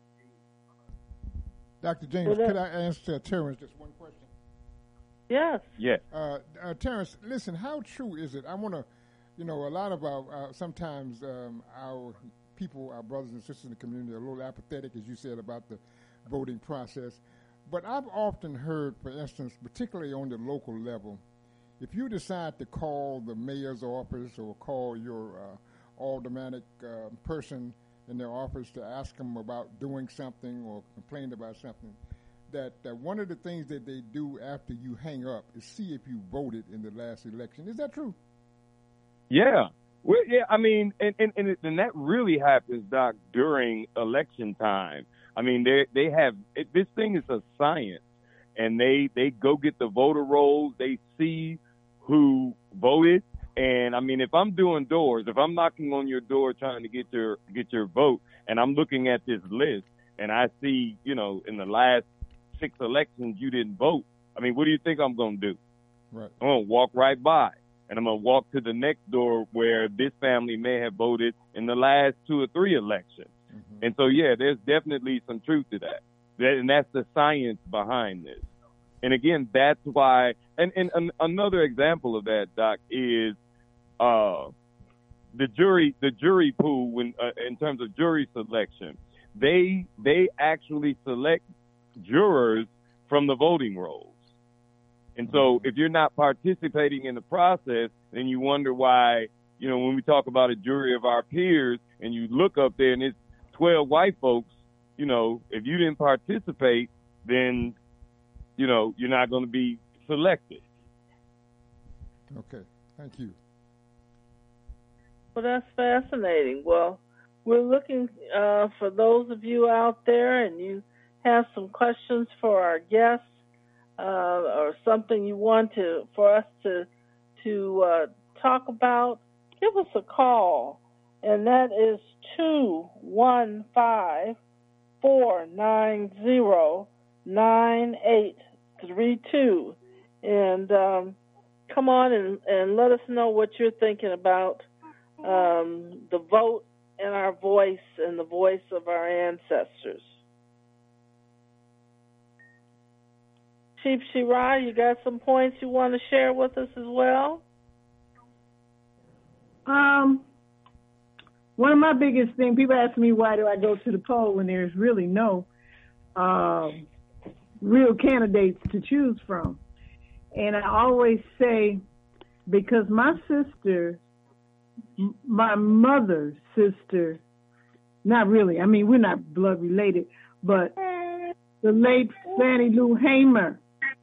Dr. James, could I ask Terrence just one question? Yes. Yes. Terrence, listen, how true is it? I want to, a lot of sometimes our people, our brothers and sisters in the community are a little apathetic, as you said, about the voting process. But I've often heard, for instance, particularly on the local level, if you decide to call the mayor's office or call your aldermanic person in their office to ask them about doing something or complain about something, that one of the things that they do after you hang up is see if you voted in the last election. Is that true? Yeah. Well, yeah, I mean, and that really happens, Doc, during election time. I mean, they have this thing is a science, and they go get the voter rolls. They see who voted, and I mean, if I'm doing doors, if I'm knocking on your door trying to get your vote, and I'm looking at this list, and I see, in the last 6 elections you didn't vote. I mean, what do you think I'm going to do? Right. I'm going to walk right by, and I'm going to walk to the next door where this family may have voted in the last 2 or 3 elections. Mm-hmm. And so, yeah, there's definitely some truth to that. And that's the science behind this. And again, that's why, and another example of that, Doc, is the jury pool when in terms of jury selection. They actually select jurors from the voting rolls. And so if you're not participating in the process, then you wonder why, when we talk about a jury of our peers and you look up there and it's 12 white folks, if you didn't participate, then, you're not going to be selected. Okay. Thank you. Well, that's fascinating. Well, We're looking for those of you out there and you have some questions for our guests or something you want for us to talk about, give us a call, and that is 215-490-9832. And come on and let us know what you're thinking about the vote and our voice and the voice of our ancestors. Chief Shirai, you got some points you want to share with us as well? One of my biggest things, people ask me why do I go to the poll when there's really no real candidates to choose from. And I always say, because my sister, my mother's sister, not really, I mean, we're not blood related, but the late Fannie Lou Hamer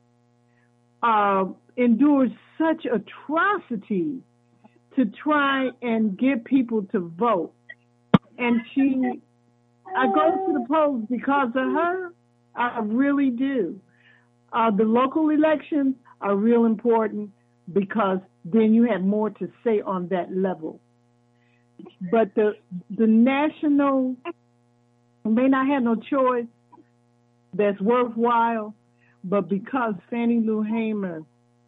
endured such atrocities to try and get people to vote. And I go to the polls because of her. I really do. The local elections are real important because then you have more to say on that level. But the national may not have no choice that's worthwhile, but because Fannie Lou Hamer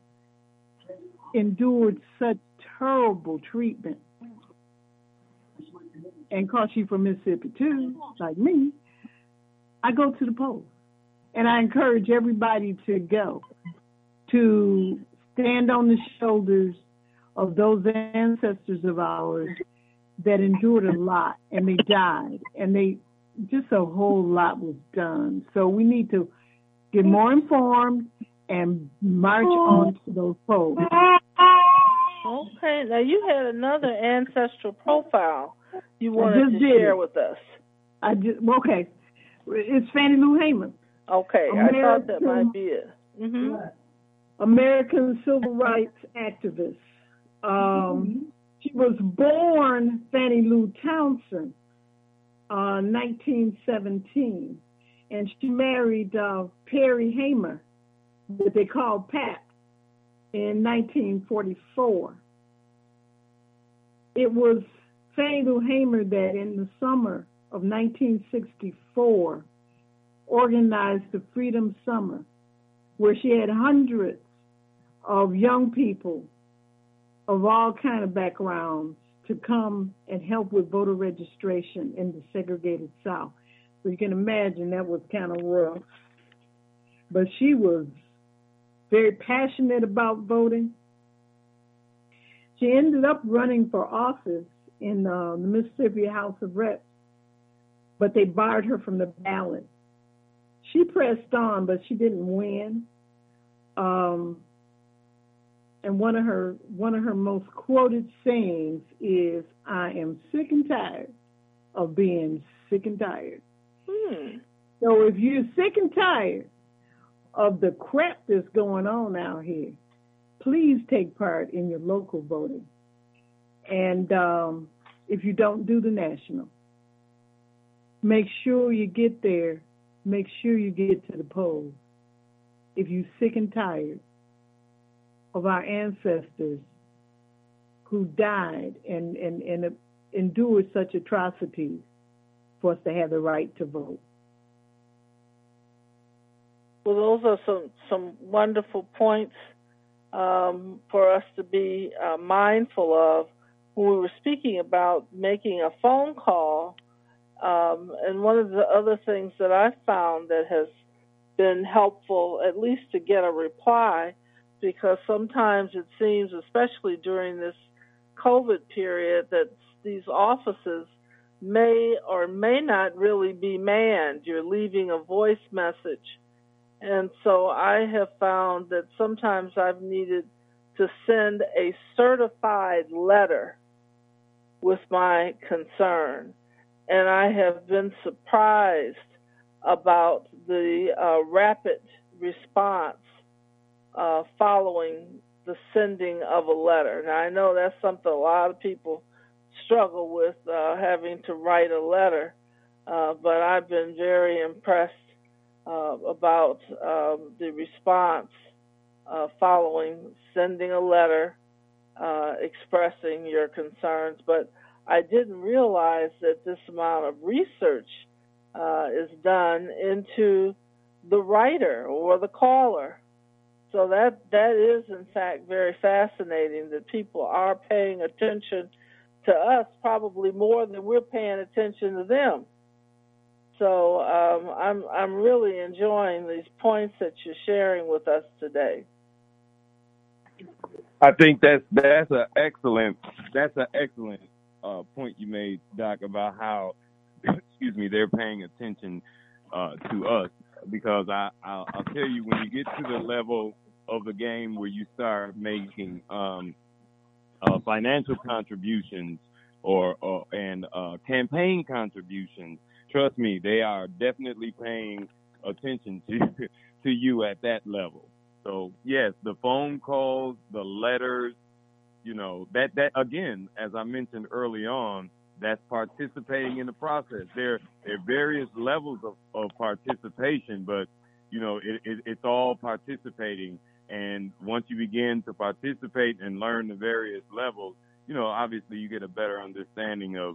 endured such terrible treatment, and because she's from Mississippi too, like me, I go to the polls. And I encourage everybody to go, to stand on the shoulders of those ancestors of ours that endured a lot, and they died, and just a whole lot was done. So we need to get more informed and march on to those polls. Okay, now you had another ancestral profile you wanted to share with us. Okay, it's Fannie Lou Hamer. Okay, I thought that might be it. Mm-hmm. American civil rights activist. She was born Fannie Lou Townsend, 1917, and she married Perry Hamer, what they called Pat, in 1944. It was Fannie Lou Hamer that in the summer of 1964 organized the Freedom Summer, where she had hundreds of young people of all kind of backgrounds to come and help with voter registration in the segregated South. So you can imagine that was kind of rough. But she was very passionate about voting. She ended up running for office in the Mississippi House of Reps, but they barred her from the ballot. She pressed on, but she didn't win. And one of her most quoted sayings is, "I am sick and tired of being sick and tired." So if you're sick and tired of the crap that's going on out here, please take part in your local voting. And if you don't do the national, make sure you get there. Make sure you get to the polls. If you're sick and tired of our ancestors who died and endured such atrocities for us to have the right to vote. Well, those are some wonderful points for us to be mindful of when we were speaking about making a phone call. And one of the other things that I found that has been helpful, at least to get a reply, because sometimes it seems, especially during this COVID period, that these offices may or may not really be manned. You're leaving a voice message. And so I have found that sometimes I've needed to send a certified letter with my concern. And I have been surprised about the rapid response following the sending of a letter. Now, I know that's something a lot of people struggle with having to write a letter, but I've been very impressed about the response following sending a letter expressing your concerns. But I didn't realize that this amount of research is done into the writer or the caller. So that is, in fact, very fascinating that people are paying attention to us probably more than we're paying attention to them. So I'm really enjoying these points that you're sharing with us today. I think that's an excellent point you made, Doc, about how they're paying attention to us, because I'll tell you, when you get to the level of the game where you start making financial contributions and campaign contributions, trust me, they are definitely paying attention to you at that level. So yes, the phone calls, the letters, that again, as I mentioned early on, that's participating in the process. There are various levels of participation, but it's all participating. And once you begin to participate and learn the various levels, obviously you get a better understanding of,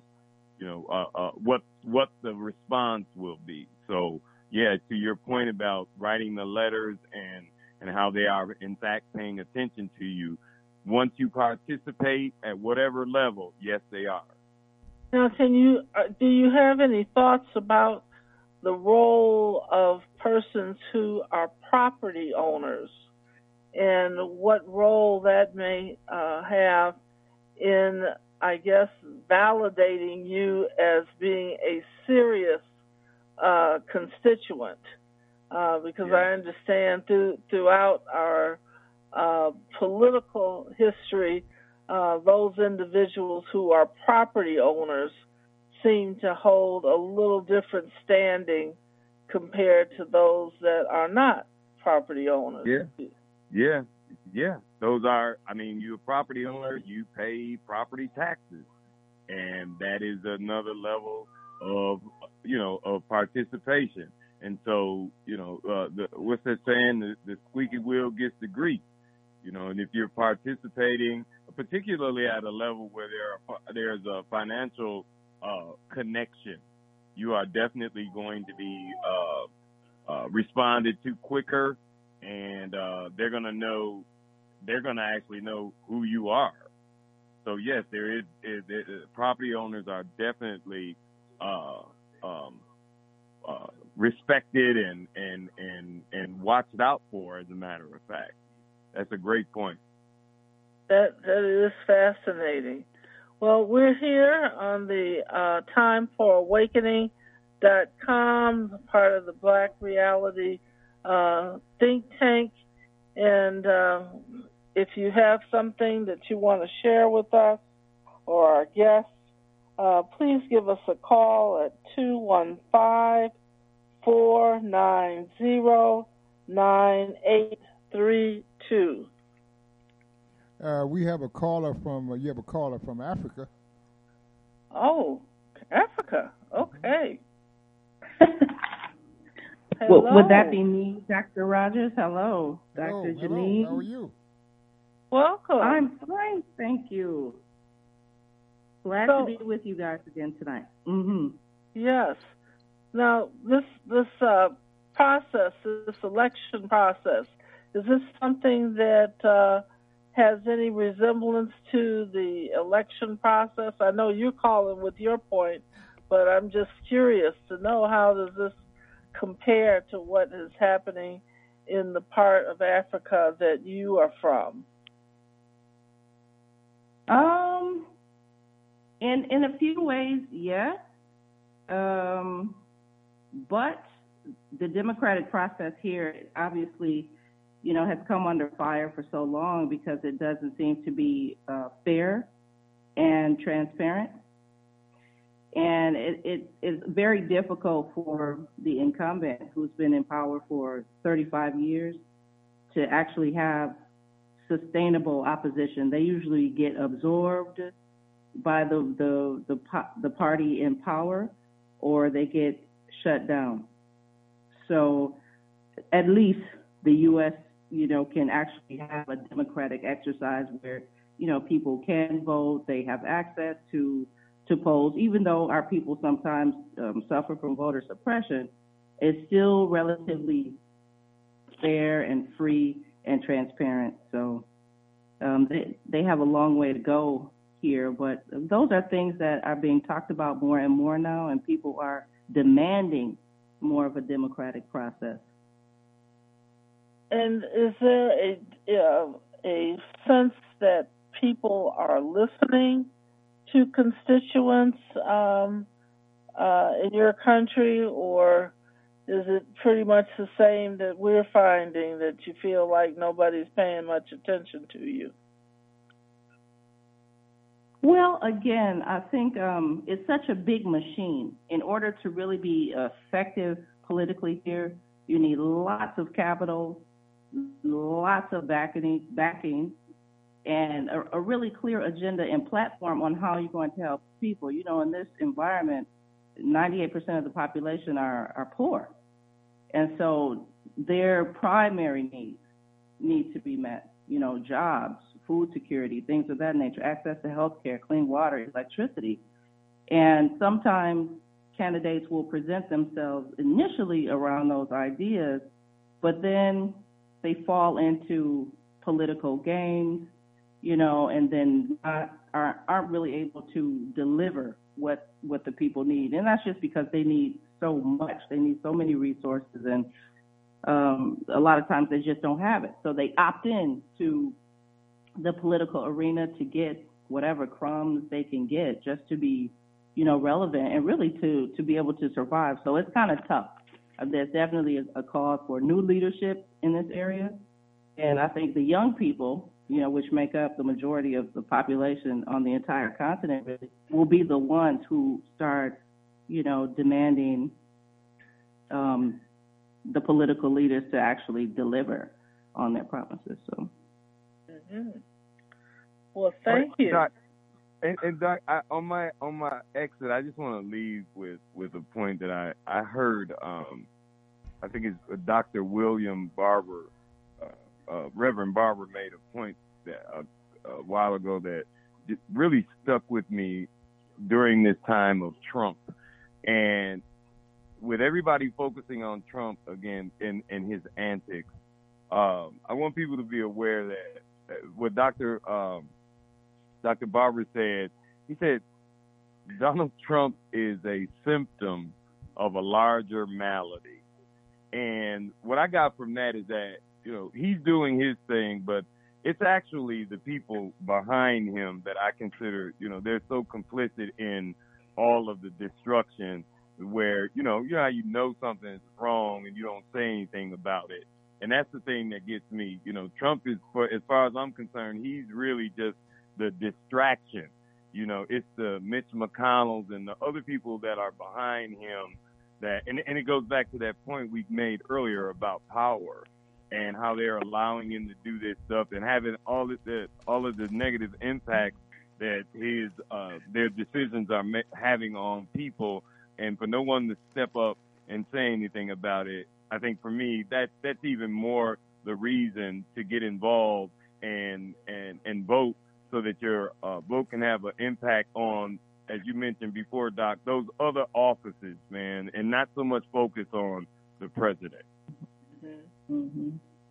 what the response will be. So yeah, to your point about writing the letters and how they are in fact paying attention to you, once you participate at whatever level, yes, they are. Now, do you have any thoughts about the role of persons who are property owners and what role that may have in, I guess, validating you as being a serious constituent? Because I understand throughout our political history, those individuals who are property owners seem to hold a little different standing compared to those that are not property owners. Yeah. Those are, you're a property owner, you pay property taxes, and that is another level of participation. And so, what's that saying? The squeaky wheel gets the grease. And if you're participating, particularly at a level where there's a financial connection, you are definitely going to be responded to quicker, and they're going to actually know who you are. So yes, there is property owners are definitely respected and watched out for, as a matter of fact. That's a great point. That is fascinating. Well, we're here on the TimeForAwakening.com, part of the Black Reality think tank. And if you have something that you want to share with us or our guests, please give us a call at 215-490-9832. We have a caller from Africa. Oh, Africa. Okay. Would that be me, Dr. Rogers? Hello, Dr. Janine. How are you? Welcome. I'm fine, thank you. Glad to be with you guys again tonight. Mm-hmm. Yes. Now, this process, this election process, is this something that has any resemblance to the election process? I know you're calling with your point, but I'm just curious to know, how does this compare to what is happening in the part of Africa that you are from? In a few ways, yes. But the democratic process here obviously, has come under fire for so long because it doesn't seem to be fair and transparent. And it is very difficult for the incumbent, who's been in power for 35 years, to actually have sustainable opposition. They usually get absorbed, by the party in power, or they get shut down. So at least the U.S., can actually have a democratic exercise where, people can vote, they have access to polls, even though our people sometimes suffer from voter suppression, it's still relatively fair and free and transparent. So they have a long way to go here, but those are things that are being talked about more and more now, and people are demanding more of a democratic process. And is there a sense that people are listening to constituents in your country, or is it pretty much the same that we're finding, that you feel like nobody's paying much attention to you? Well, again, I think it's such a big machine. In order to really be effective politically here, you need lots of capital, lots of backing, and a really clear agenda and platform on how you're going to help people. In this environment, 98% of the population are poor. And so their primary needs need to be met, jobs, food security, things of that nature, access to health care, clean water, electricity. And sometimes candidates will present themselves initially around those ideas, but then they fall into political games, and then aren't really able to deliver what the people need. And that's just because they need so much. They need so many resources, and a lot of times they just don't have it. So they opt in to the political arena to get whatever crumbs they can get just to be, relevant and really to be able to survive. So it's kind of tough. There's definitely a call for new leadership in this area. And I think the young people, which make up the majority of the population on the entire continent, really, will be the ones who start, demanding the political leaders to actually deliver on their promises. So. Mm-hmm. Well, thank you. Doc, and Doc, on my exit, I just want to leave with a point that I heard. I think it's Dr. William Barber, Reverend Barber, made a point that a while ago that really stuck with me during this time of Trump, and with everybody focusing on Trump again in his antics. I want people to be aware that what Dr. Barber said, he said Donald Trump is a symptom of a larger malady. And what I got from that is that, he's doing his thing, but it's actually the people behind him that I consider, they're so complicit in all of the destruction where, how something is wrong and you don't say anything about it. And that's the thing that gets me. Trump is, as far as I'm concerned, he's really just the distraction. It's the Mitch McConnells and the other people that are behind him that, and it goes back to that point we made earlier about power and how they're allowing him to do this stuff and having all of the negative impacts that their decisions are having on people, and for no one to step up and say anything about it. I think for me, that's even more the reason to get involved and vote, so that your vote can have an impact on, as you mentioned before, Doc, those other offices, man, and not so much focus on the president. Mm-hmm.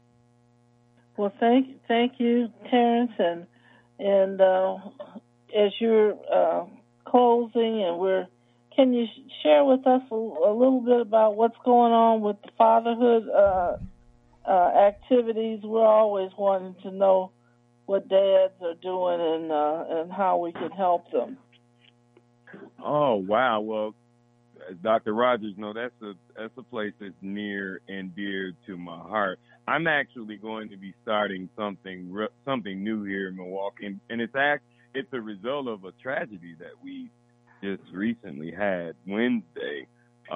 Well, thank you, Terrence, and as you're closing, and can you share with us a little bit about what's going on with the fatherhood activities? We're always wanting to know what dads are doing and how we can help them. Oh, wow. Well, as Dr. Rogers knows, that's a place that's near and dear to my heart. I'm actually going to be starting something new here in Milwaukee, and it's a result of a tragedy that we just recently had Wednesday.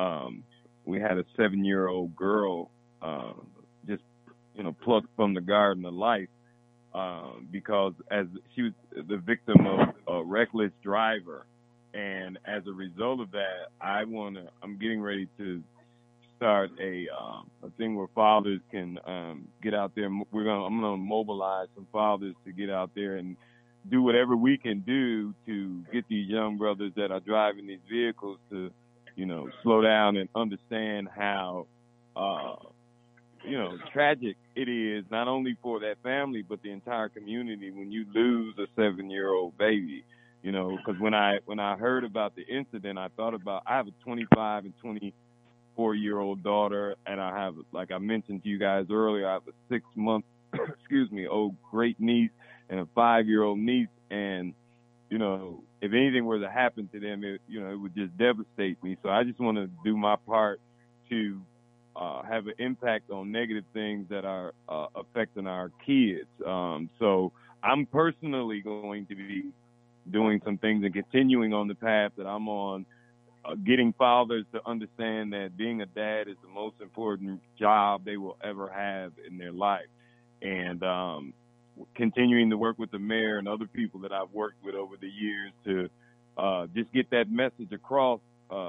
We had a 7-year-old girl just plucked from the garden of life, because as she was the victim of a reckless driver, and as a result of that, I'm getting ready to start a thing where fathers can get out there. I'm gonna mobilize some fathers to get out there and do whatever we can do to get these young brothers that are driving these vehicles to, slow down and understand how, tragic it is, not only for that family, but the entire community when you lose a 7-year-old baby. Because when I heard about the incident, I thought about, I have a 25 and 24-year-old daughter, and I have, like I mentioned to you guys earlier, I have a 6-month, old great niece and a 5-year-old niece, and if anything were to happen to them, it would just devastate me. So I just want to do my part to have an impact on negative things that are affecting our kids. So I'm personally going to be doing some things and continuing on the path that I'm on, getting fathers to understand that being a dad is the most important job they will ever have in their life. And continuing to work with the mayor and other people that I've worked with over the years to just get that message across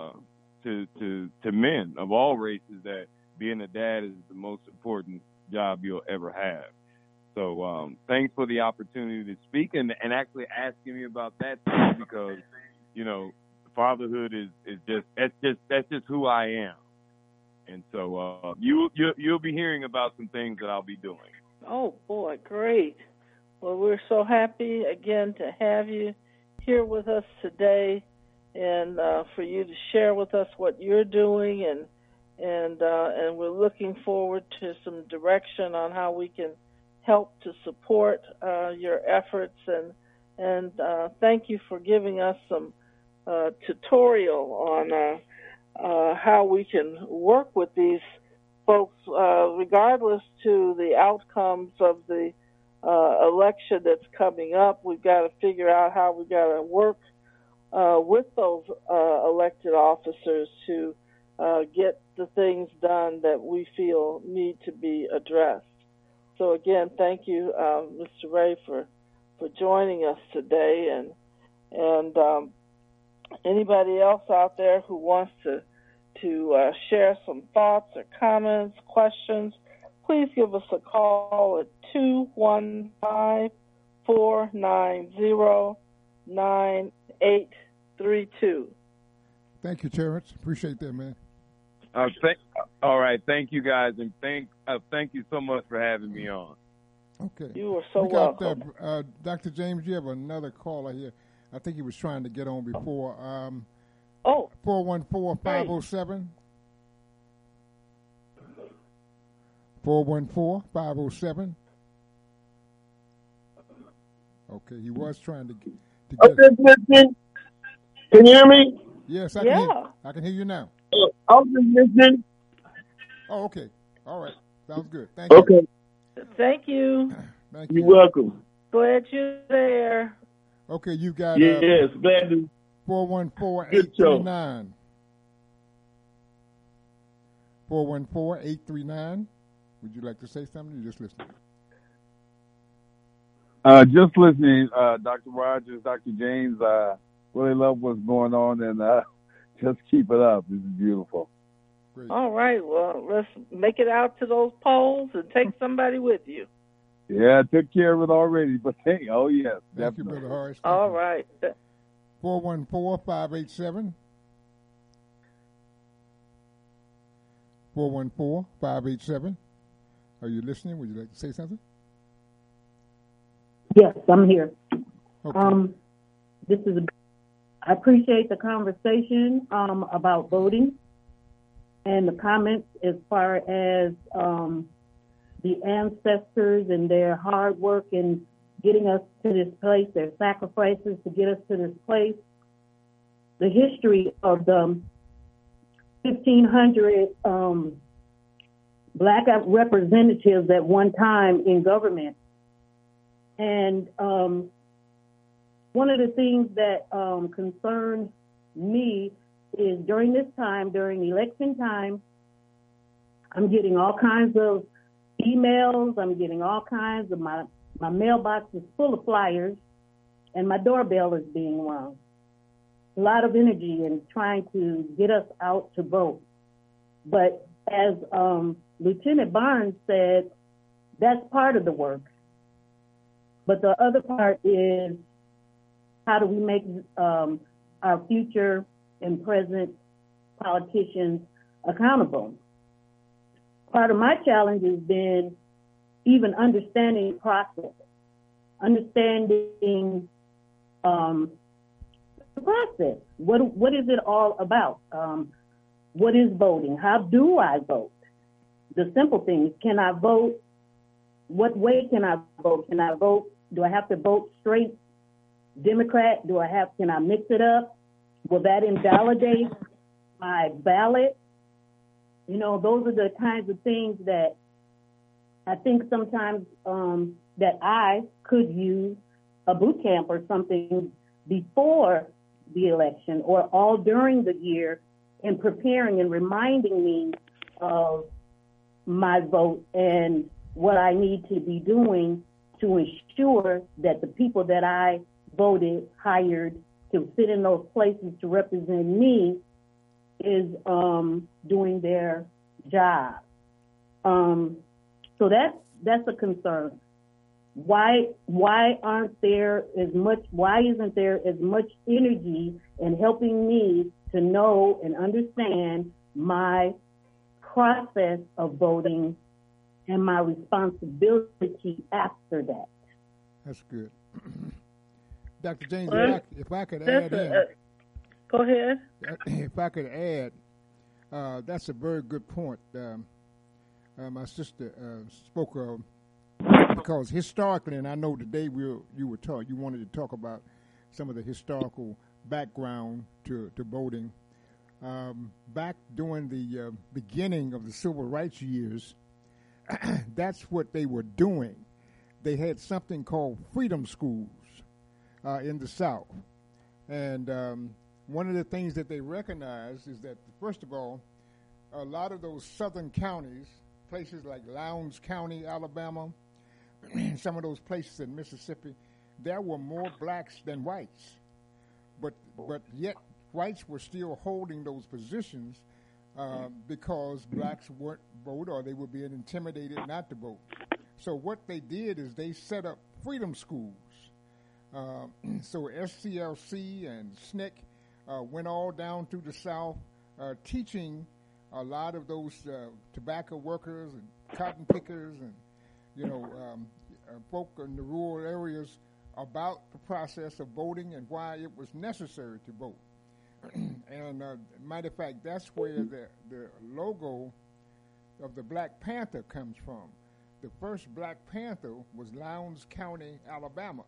to men of all races that being a dad is the most important job you'll ever have. So thanks for the opportunity to speak and actually asking me about that too, because fatherhood is that's just who I am. And so you'll be hearing about some things that I'll be doing. Oh, boy, great. Well, we're so happy, again, to have you here with us today and for you to share with us what you're doing. And we're looking forward to some direction on how we can help to support your efforts. And thank you for giving us some tutorial on how we can work with these folks, regardless to the outcomes of the election that's coming up. We've got to figure out how we got to work with those elected officers to get the things done that we feel need to be addressed. So again, thank you, Mr. Ray, for joining us today. And anybody else out there who wants to share some thoughts or comments, questions, please give us a call at 215-490-9832. Thank you, Terrence. Appreciate that, man. All right. Thank you, guys, and thank you so much for having me on. Okay. You are so welcome. Dr. James, you have another caller here. I think he was trying to get on before. 414-507. 414-507. Okay, he was trying to get. Listening. Can you hear me? Yes, I can. I can hear you now. I was just listening. Oh, okay. All right. Sounds good. Thank you. Okay. Thank you. Thank you. You're welcome. Glad you're there. Okay, you got yes, glad to. 414-839. 414-839. Would you like to say something? Or you just listening? Just listening, Dr. Rogers, Dr. James. Really love what's going on, and just keep it up. This is beautiful. Great. All right. Well, let's make it out to those polls and take somebody with you. Yeah, I took care of it already, but oh, yes, Thank definitely. you, Brother Horace. All right. 414-587. 414-587. Are you listening? Would you like to say something? Yes, I'm here. Okay. I appreciate the conversation about voting and the comments as far as the ancestors and their hard work in getting us to this place, their sacrifices to get us to this place. The history of the 1,500 black representatives at one time in government. And one of the things that concerned me is during this time, during election time, I'm getting all kinds of emails. I'm getting all kinds of my My mailbox is full of flyers, and my doorbell is being rung. A lot of energy in trying to get us out to vote. But as Lieutenant Barnes said, that's part of the work. But the other part is, how do we make our future and present politicians accountable? Part of my challenge has been even understanding the process, understanding the process. What is it all about? What is voting? How do I vote? The simple things. Can I vote? What way can I vote? Can I vote? Do I have to vote straight Democrat? Can I mix it up? Will that invalidate my ballot? You know, those are the kinds of things that I think sometimes that I could use a boot camp or something before the election or all during the year in preparing and reminding me of my vote and what I need to be doing to ensure that the people that I voted, hired to sit in those places to represent me is doing their job. So that's a concern. Why isn't there as much energy in helping me to know and understand my process of voting and my responsibility after that? That's good. Dr. James, if I could add in. Go ahead. If I could add, that's a very good point. My sister spoke of, because historically, and I know today you wanted to talk about some of the historical background to voting. Back during the beginning of the civil rights years, that's what they were doing. They had something called freedom schools in the South. And one of the things that they recognized is that, first of all, a lot of those southern counties, places like Lowndes County, Alabama, some of those places in Mississippi, there were more blacks than whites. But yet whites were still holding those positions because blacks wouldn't vote or they were being intimidated not to vote. So what they did is they set up freedom schools. So SCLC and SNCC went all down through the South teaching a lot of those tobacco workers and cotton pickers and folk in the rural areas about the process of voting and why it was necessary to vote. And matter of fact, that's where the logo of the Black Panther comes from. The first Black Panther was Lowndes County, Alabama.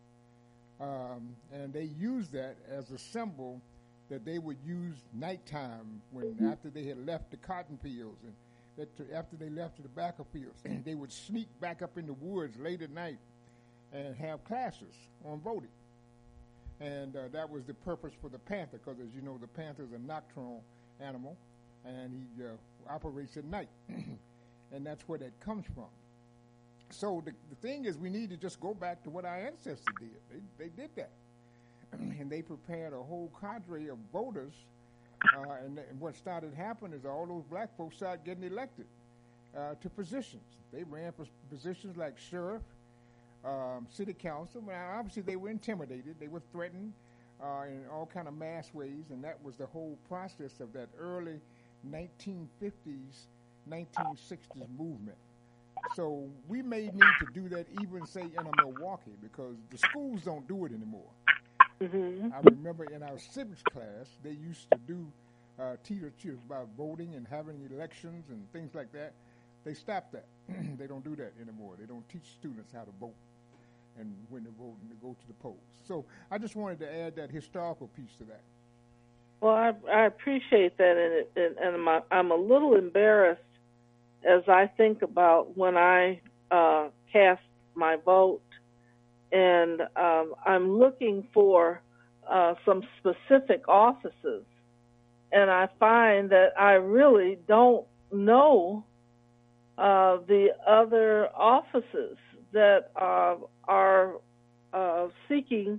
And they used that as a symbol that they would use nighttime after they had left the cotton fields and after they left the tobacco fields, they would sneak back up in the woods late at night and have classes on voting. And that was the purpose for the panther, because as you know, the panther is a nocturnal animal, and he operates at night. And that's where that comes from. So the thing is, we need to just go back to what our ancestors did. They did that. And they prepared a whole cadre of voters. And what started happening is all those black folks started getting elected to positions. They ran for positions like sheriff, city council. Now, obviously, they were intimidated. They were threatened in all kind of mass ways. And that was the whole process of that early 1950s, 1960s movement. So we may need to do that even, say, in a Milwaukee, because the schools don't do it anymore. Mm-hmm. I remember in our civics class, they used to do teach about voting and having elections and things like that. They stopped that. They don't do that anymore. They don't teach students how to vote and when to vote and to go to the polls. So I just wanted to add that historical piece to that. Well, I appreciate that, and I'm a little embarrassed as I think about when I cast my vote, and I'm looking for some specific offices, and I find that I really don't know the other offices that are seeking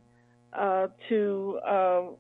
to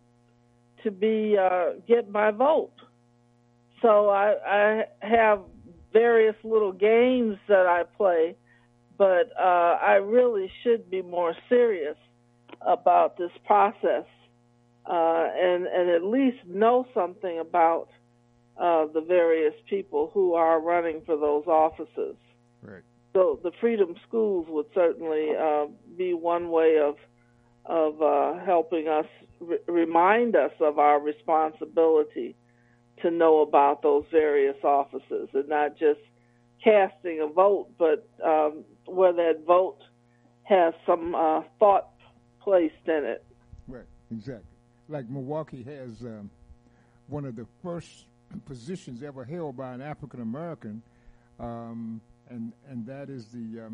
get my vote. So I have various little games that I play, but I really should be more serious about this process and at least know something about the various people who are running for those offices. Right. So the Freedom Schools would certainly be one way of helping us remind us of our responsibility to know about those various offices and not just casting a vote, but where that vote has some thought placed in it. Right, exactly. Like Milwaukee has one of the first positions ever held by an African American, and that is the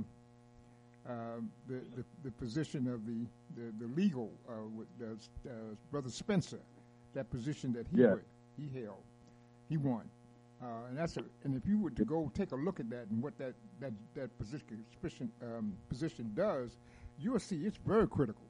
position of the legal with Brother Spencer, that position that he held, he won, and if you were to go take a look at that and what that position does, you'll see it's very critical.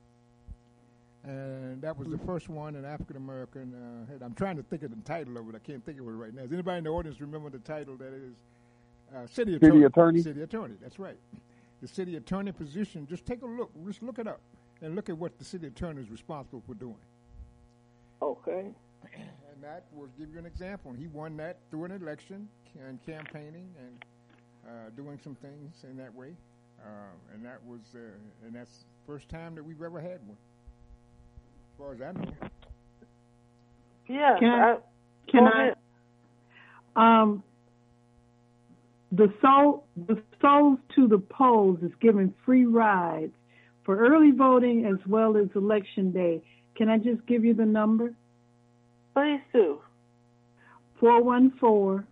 And that was the first one an African American had. I'm trying to think of the title of it. I can't think of it right now. Does anybody in the audience remember the title? That is City Attorney. City Attorney? City Attorney, that's right. The City Attorney position, just take a look. Just look it up and look at what the City Attorney is responsible for doing. Okay. And that will give you an example. He won that through an election and campaigning and doing some things in that way. And that's the first time that we've ever had one, as far as I know. Yeah. Can I? The Souls to the Polls is giving free rides for early voting as well as Election Day. Can I just give you the number? Please do. 414-246-1823.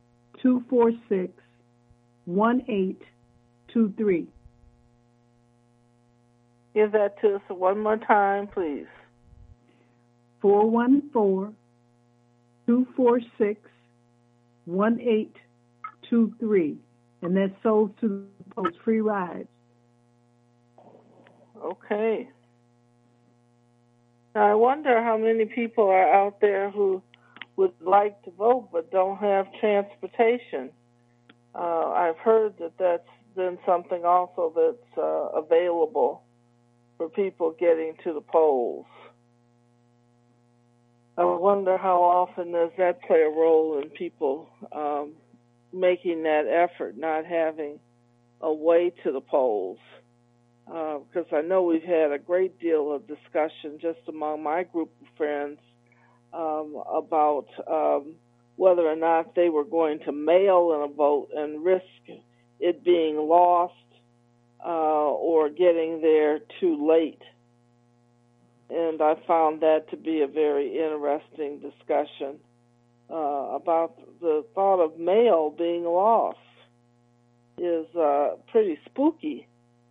Give that to us one more time, please. 414-246-1823. And that's Souls to the Polls, free rides. Okay. Now, I wonder how many people are out there who would like to vote but don't have transportation. I've heard that that's been something also that's available for people getting to the polls. I wonder how often does that play a role in people making that effort, not having a way to the polls. Because I know we've had a great deal of discussion just among my group of friends about whether or not they were going to mail in a vote and risk it being lost or getting there too late. And I found that to be a very interesting discussion about the thought of mail being lost is pretty spooky.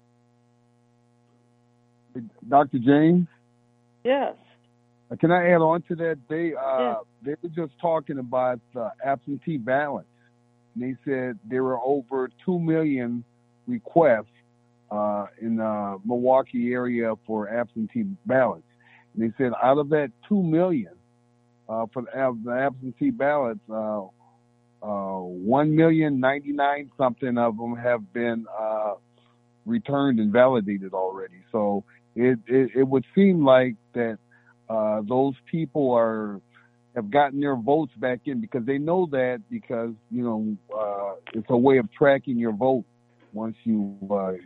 Dr. James? Yes. Can I add on to that? They were just talking about absentee ballots. And they said there were over 2 million requests in the Milwaukee area for absentee ballots. And they said out of that 2 million for the absentee ballots, 1,099,000 something of them have been returned and validated already. So it would seem like that those people have gotten their votes back in because they know that because it's a way of tracking your vote once you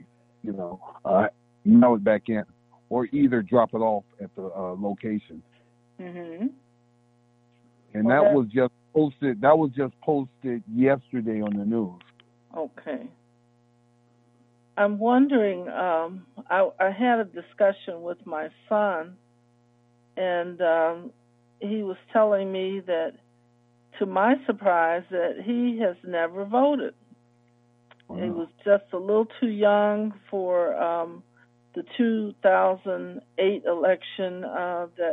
mail it back in or either drop it off at the location. Mm-hmm. And that was just posted. That was just posted yesterday on the news. Okay. I'm wondering. I had a discussion with my son, and he was telling me that, to my surprise, that he has never voted. Wow. He was just a little too young for the 2008 election that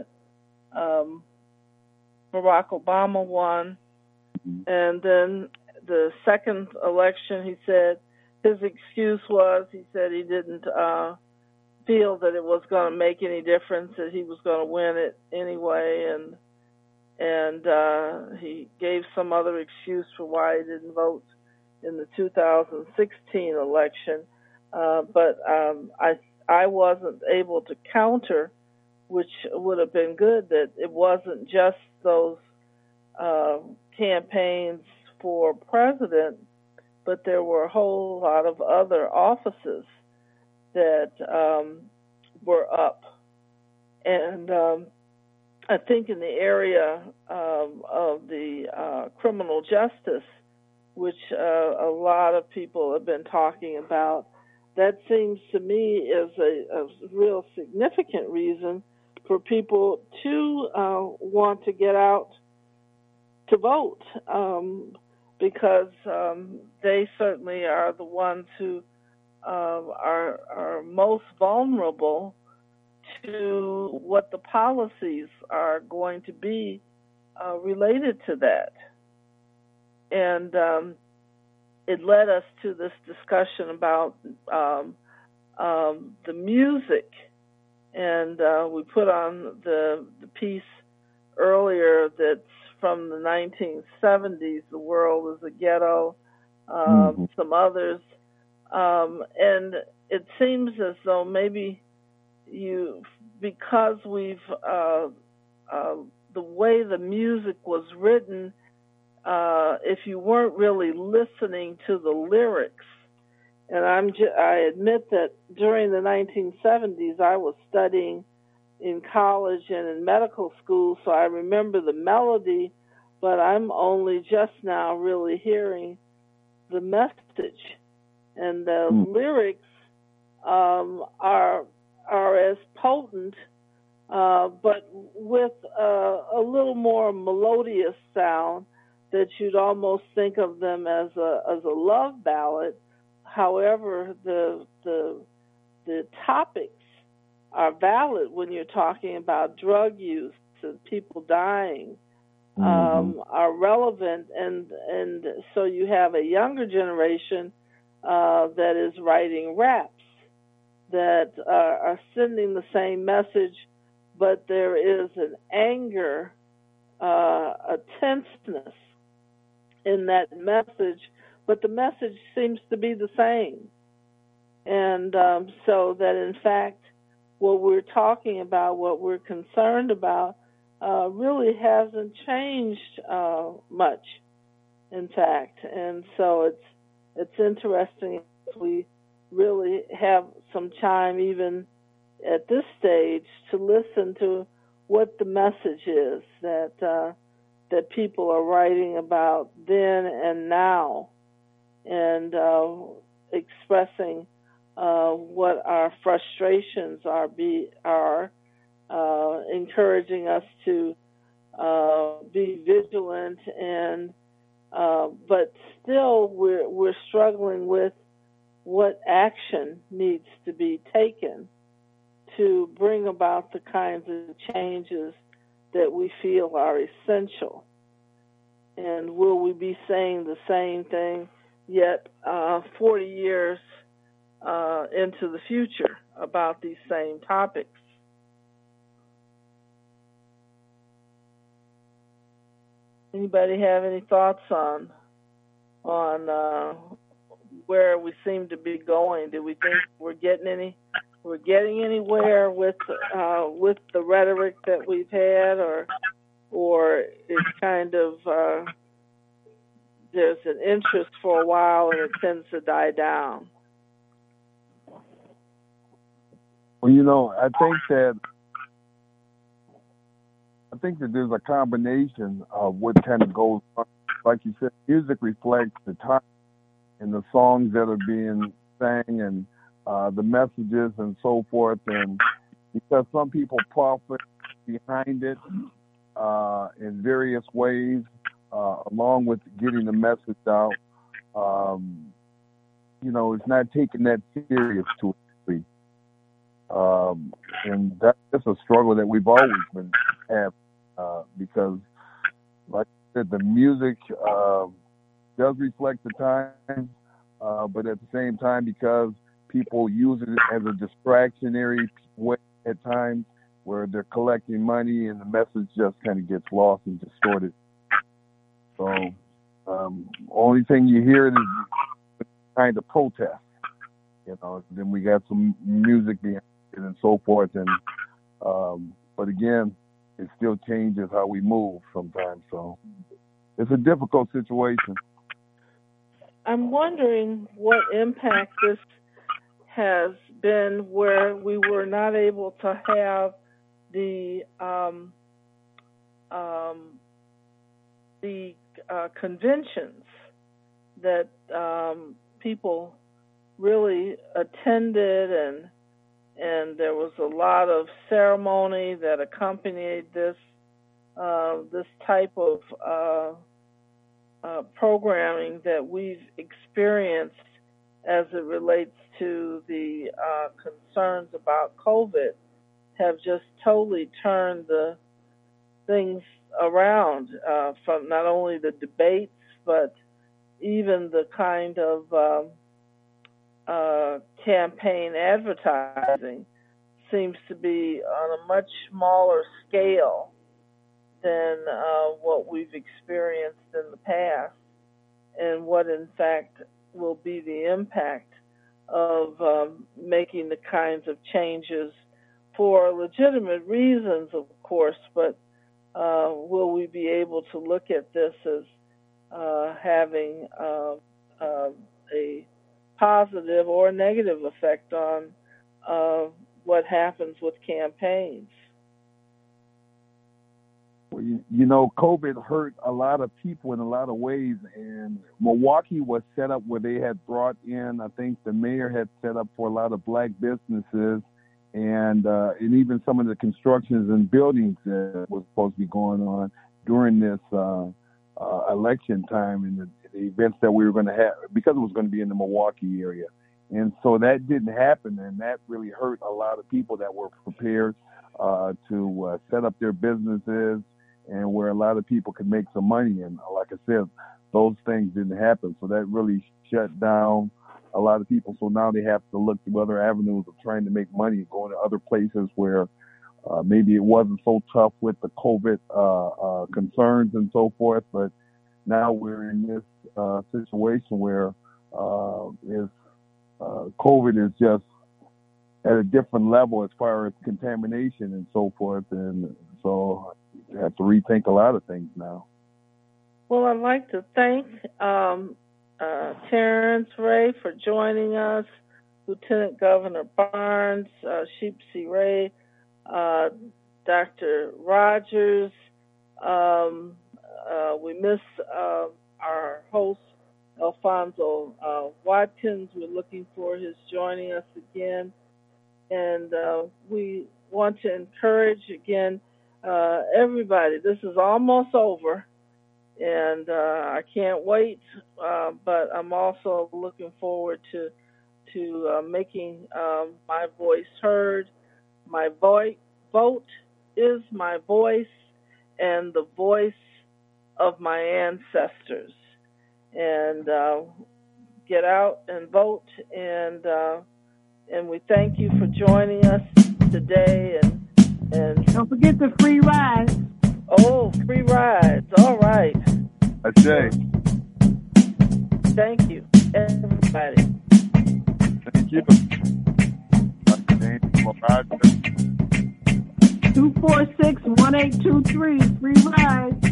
Barack Obama won. And then the second election, he said, his excuse was he said he didn't feel that it was going to make any difference, that he was going to win it anyway, and he gave some other excuse for why he didn't vote in the 2016 election. But I wasn't able to counter, which would have been good, that it wasn't just those campaigns for president, but there were a whole lot of other offices that were up. And I think in the area of the criminal justice, which a lot of people have been talking about, that seems to me is a real significant reason for people to want to get out to vote, because they certainly are the ones who are most vulnerable to what the policies are going to be related to that. And it led us to this discussion about the music. And we put on the piece earlier that's from the 1970s, The World is a Ghetto, some others. And it seems as though maybe because we've, the way the music was written, if you weren't really listening to the lyrics, and I admit that during the 1970s I was studying in college and in medical school, so I remember the melody, but I'm only just now really hearing the message. And the lyrics are as potent, but with a little more melodious sound, that you'd almost think of them as a love ballad. However, the topics are valid when you're talking about drug use and people dying, are relevant, and so you have a younger generation that is writing raps that are sending the same message, but there is an anger, a tenseness in that message, but the message seems to be the same. And so that, in fact, what we're talking about, what we're concerned about, really hasn't changed much, in fact. And so it's interesting if we really have some time, even at this stage, to listen to what the message is that people are writing about then and now, and expressing what our frustrations are, encouraging us to be vigilant, and but still we're struggling with what action needs to be taken to bring about the kinds of changes that we feel are essential. And will we be saying the same thing yet 40 years into the future about these same topics? Anybody have any thoughts on where we seem to be going? Do we think we're getting anywhere with the rhetoric that we've had, or it's kind of there's an interest for a while and it tends to die down? Well, I think that there's a combination of what kind of goes on. Like you said, music reflects the time and the songs that are being sang and the messages and so forth. And because some people profit behind it in various ways, along with getting the message out, it's not taking that serious to it. And that's a struggle that we've always been having, because, like I said, the music does reflect the time, but at the same time, because people use it as a distractionary way at times, where they're collecting money and the message just kind of gets lost and distorted. So, only thing you hear is kind of protest, Then we got some music behind it and so forth, and but again, it still changes how we move sometimes. So, it's a difficult situation. I'm wondering what impact this has been, where we were not able to have the conventions that people really attended, and there was a lot of ceremony that accompanied this type of programming that we've experienced as it relates to the concerns about COVID, have just totally turned the things around, from not only the debates, but even the kind of campaign advertising seems to be on a much smaller scale than what we've experienced in the past, and what in fact will be the impact of making the kinds of changes for legitimate reasons, of course, but will we be able to look at this as having a positive or negative effect on what happens with campaigns? Well, COVID hurt a lot of people in a lot of ways, and Milwaukee was set up where they had brought in, I think the mayor had set up for a lot of black businesses, and even some of the constructions and buildings that was supposed to be going on during this election time, and the events that we were going to have, because it was going to be in the Milwaukee area. And so that didn't happen, and that really hurt a lot of people that were prepared to set up their businesses, and where a lot of people could make some money. And like I said, those things didn't happen. So that really shut down a lot of people. So now they have to look to other avenues of trying to make money, going to other places where maybe it wasn't so tough with the COVID concerns and so forth. But now we're in this situation where COVID is just at a different level as far as contamination and so forth. And so you have to rethink a lot of things now. Well, I'd like to thank Terrence Ray for joining us, Lieutenant Governor Barnes, Sheepsy Ray, Dr. Rogers. We miss our host, Alfonso Watkins. We're looking for his joining us again. And we want to encourage, again, everybody. This is almost over, and I can't wait, but I'm also looking forward to making my voice heard. My vote is my voice and the voice of my ancestors. And get out and vote, and we thank you for joining us today. And don't forget the free rides. Oh, free rides. All right. That's it. Thank you, everybody. Thank you. 246-1823, free rides.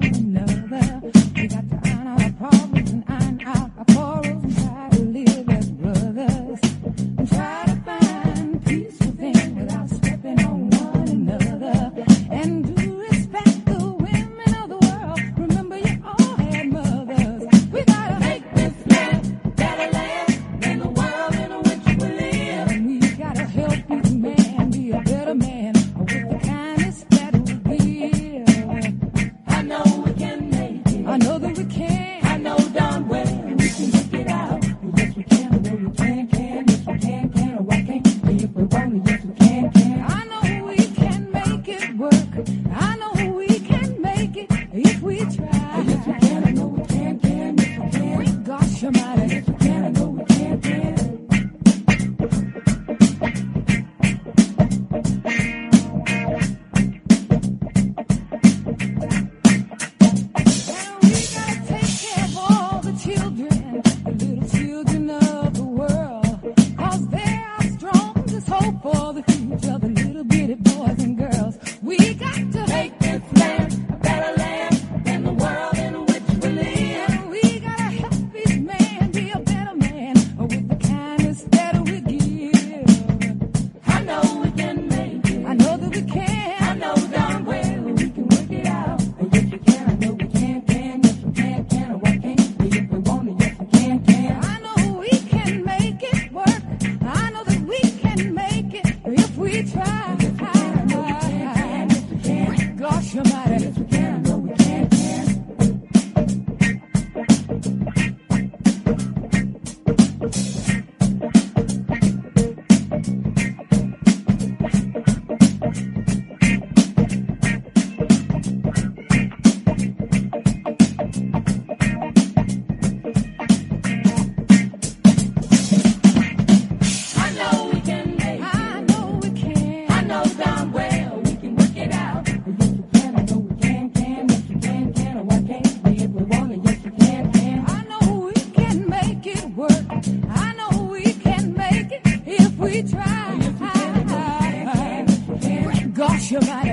We got to iron out our problems and iron out our quarrels and try to live as Gosh, your body.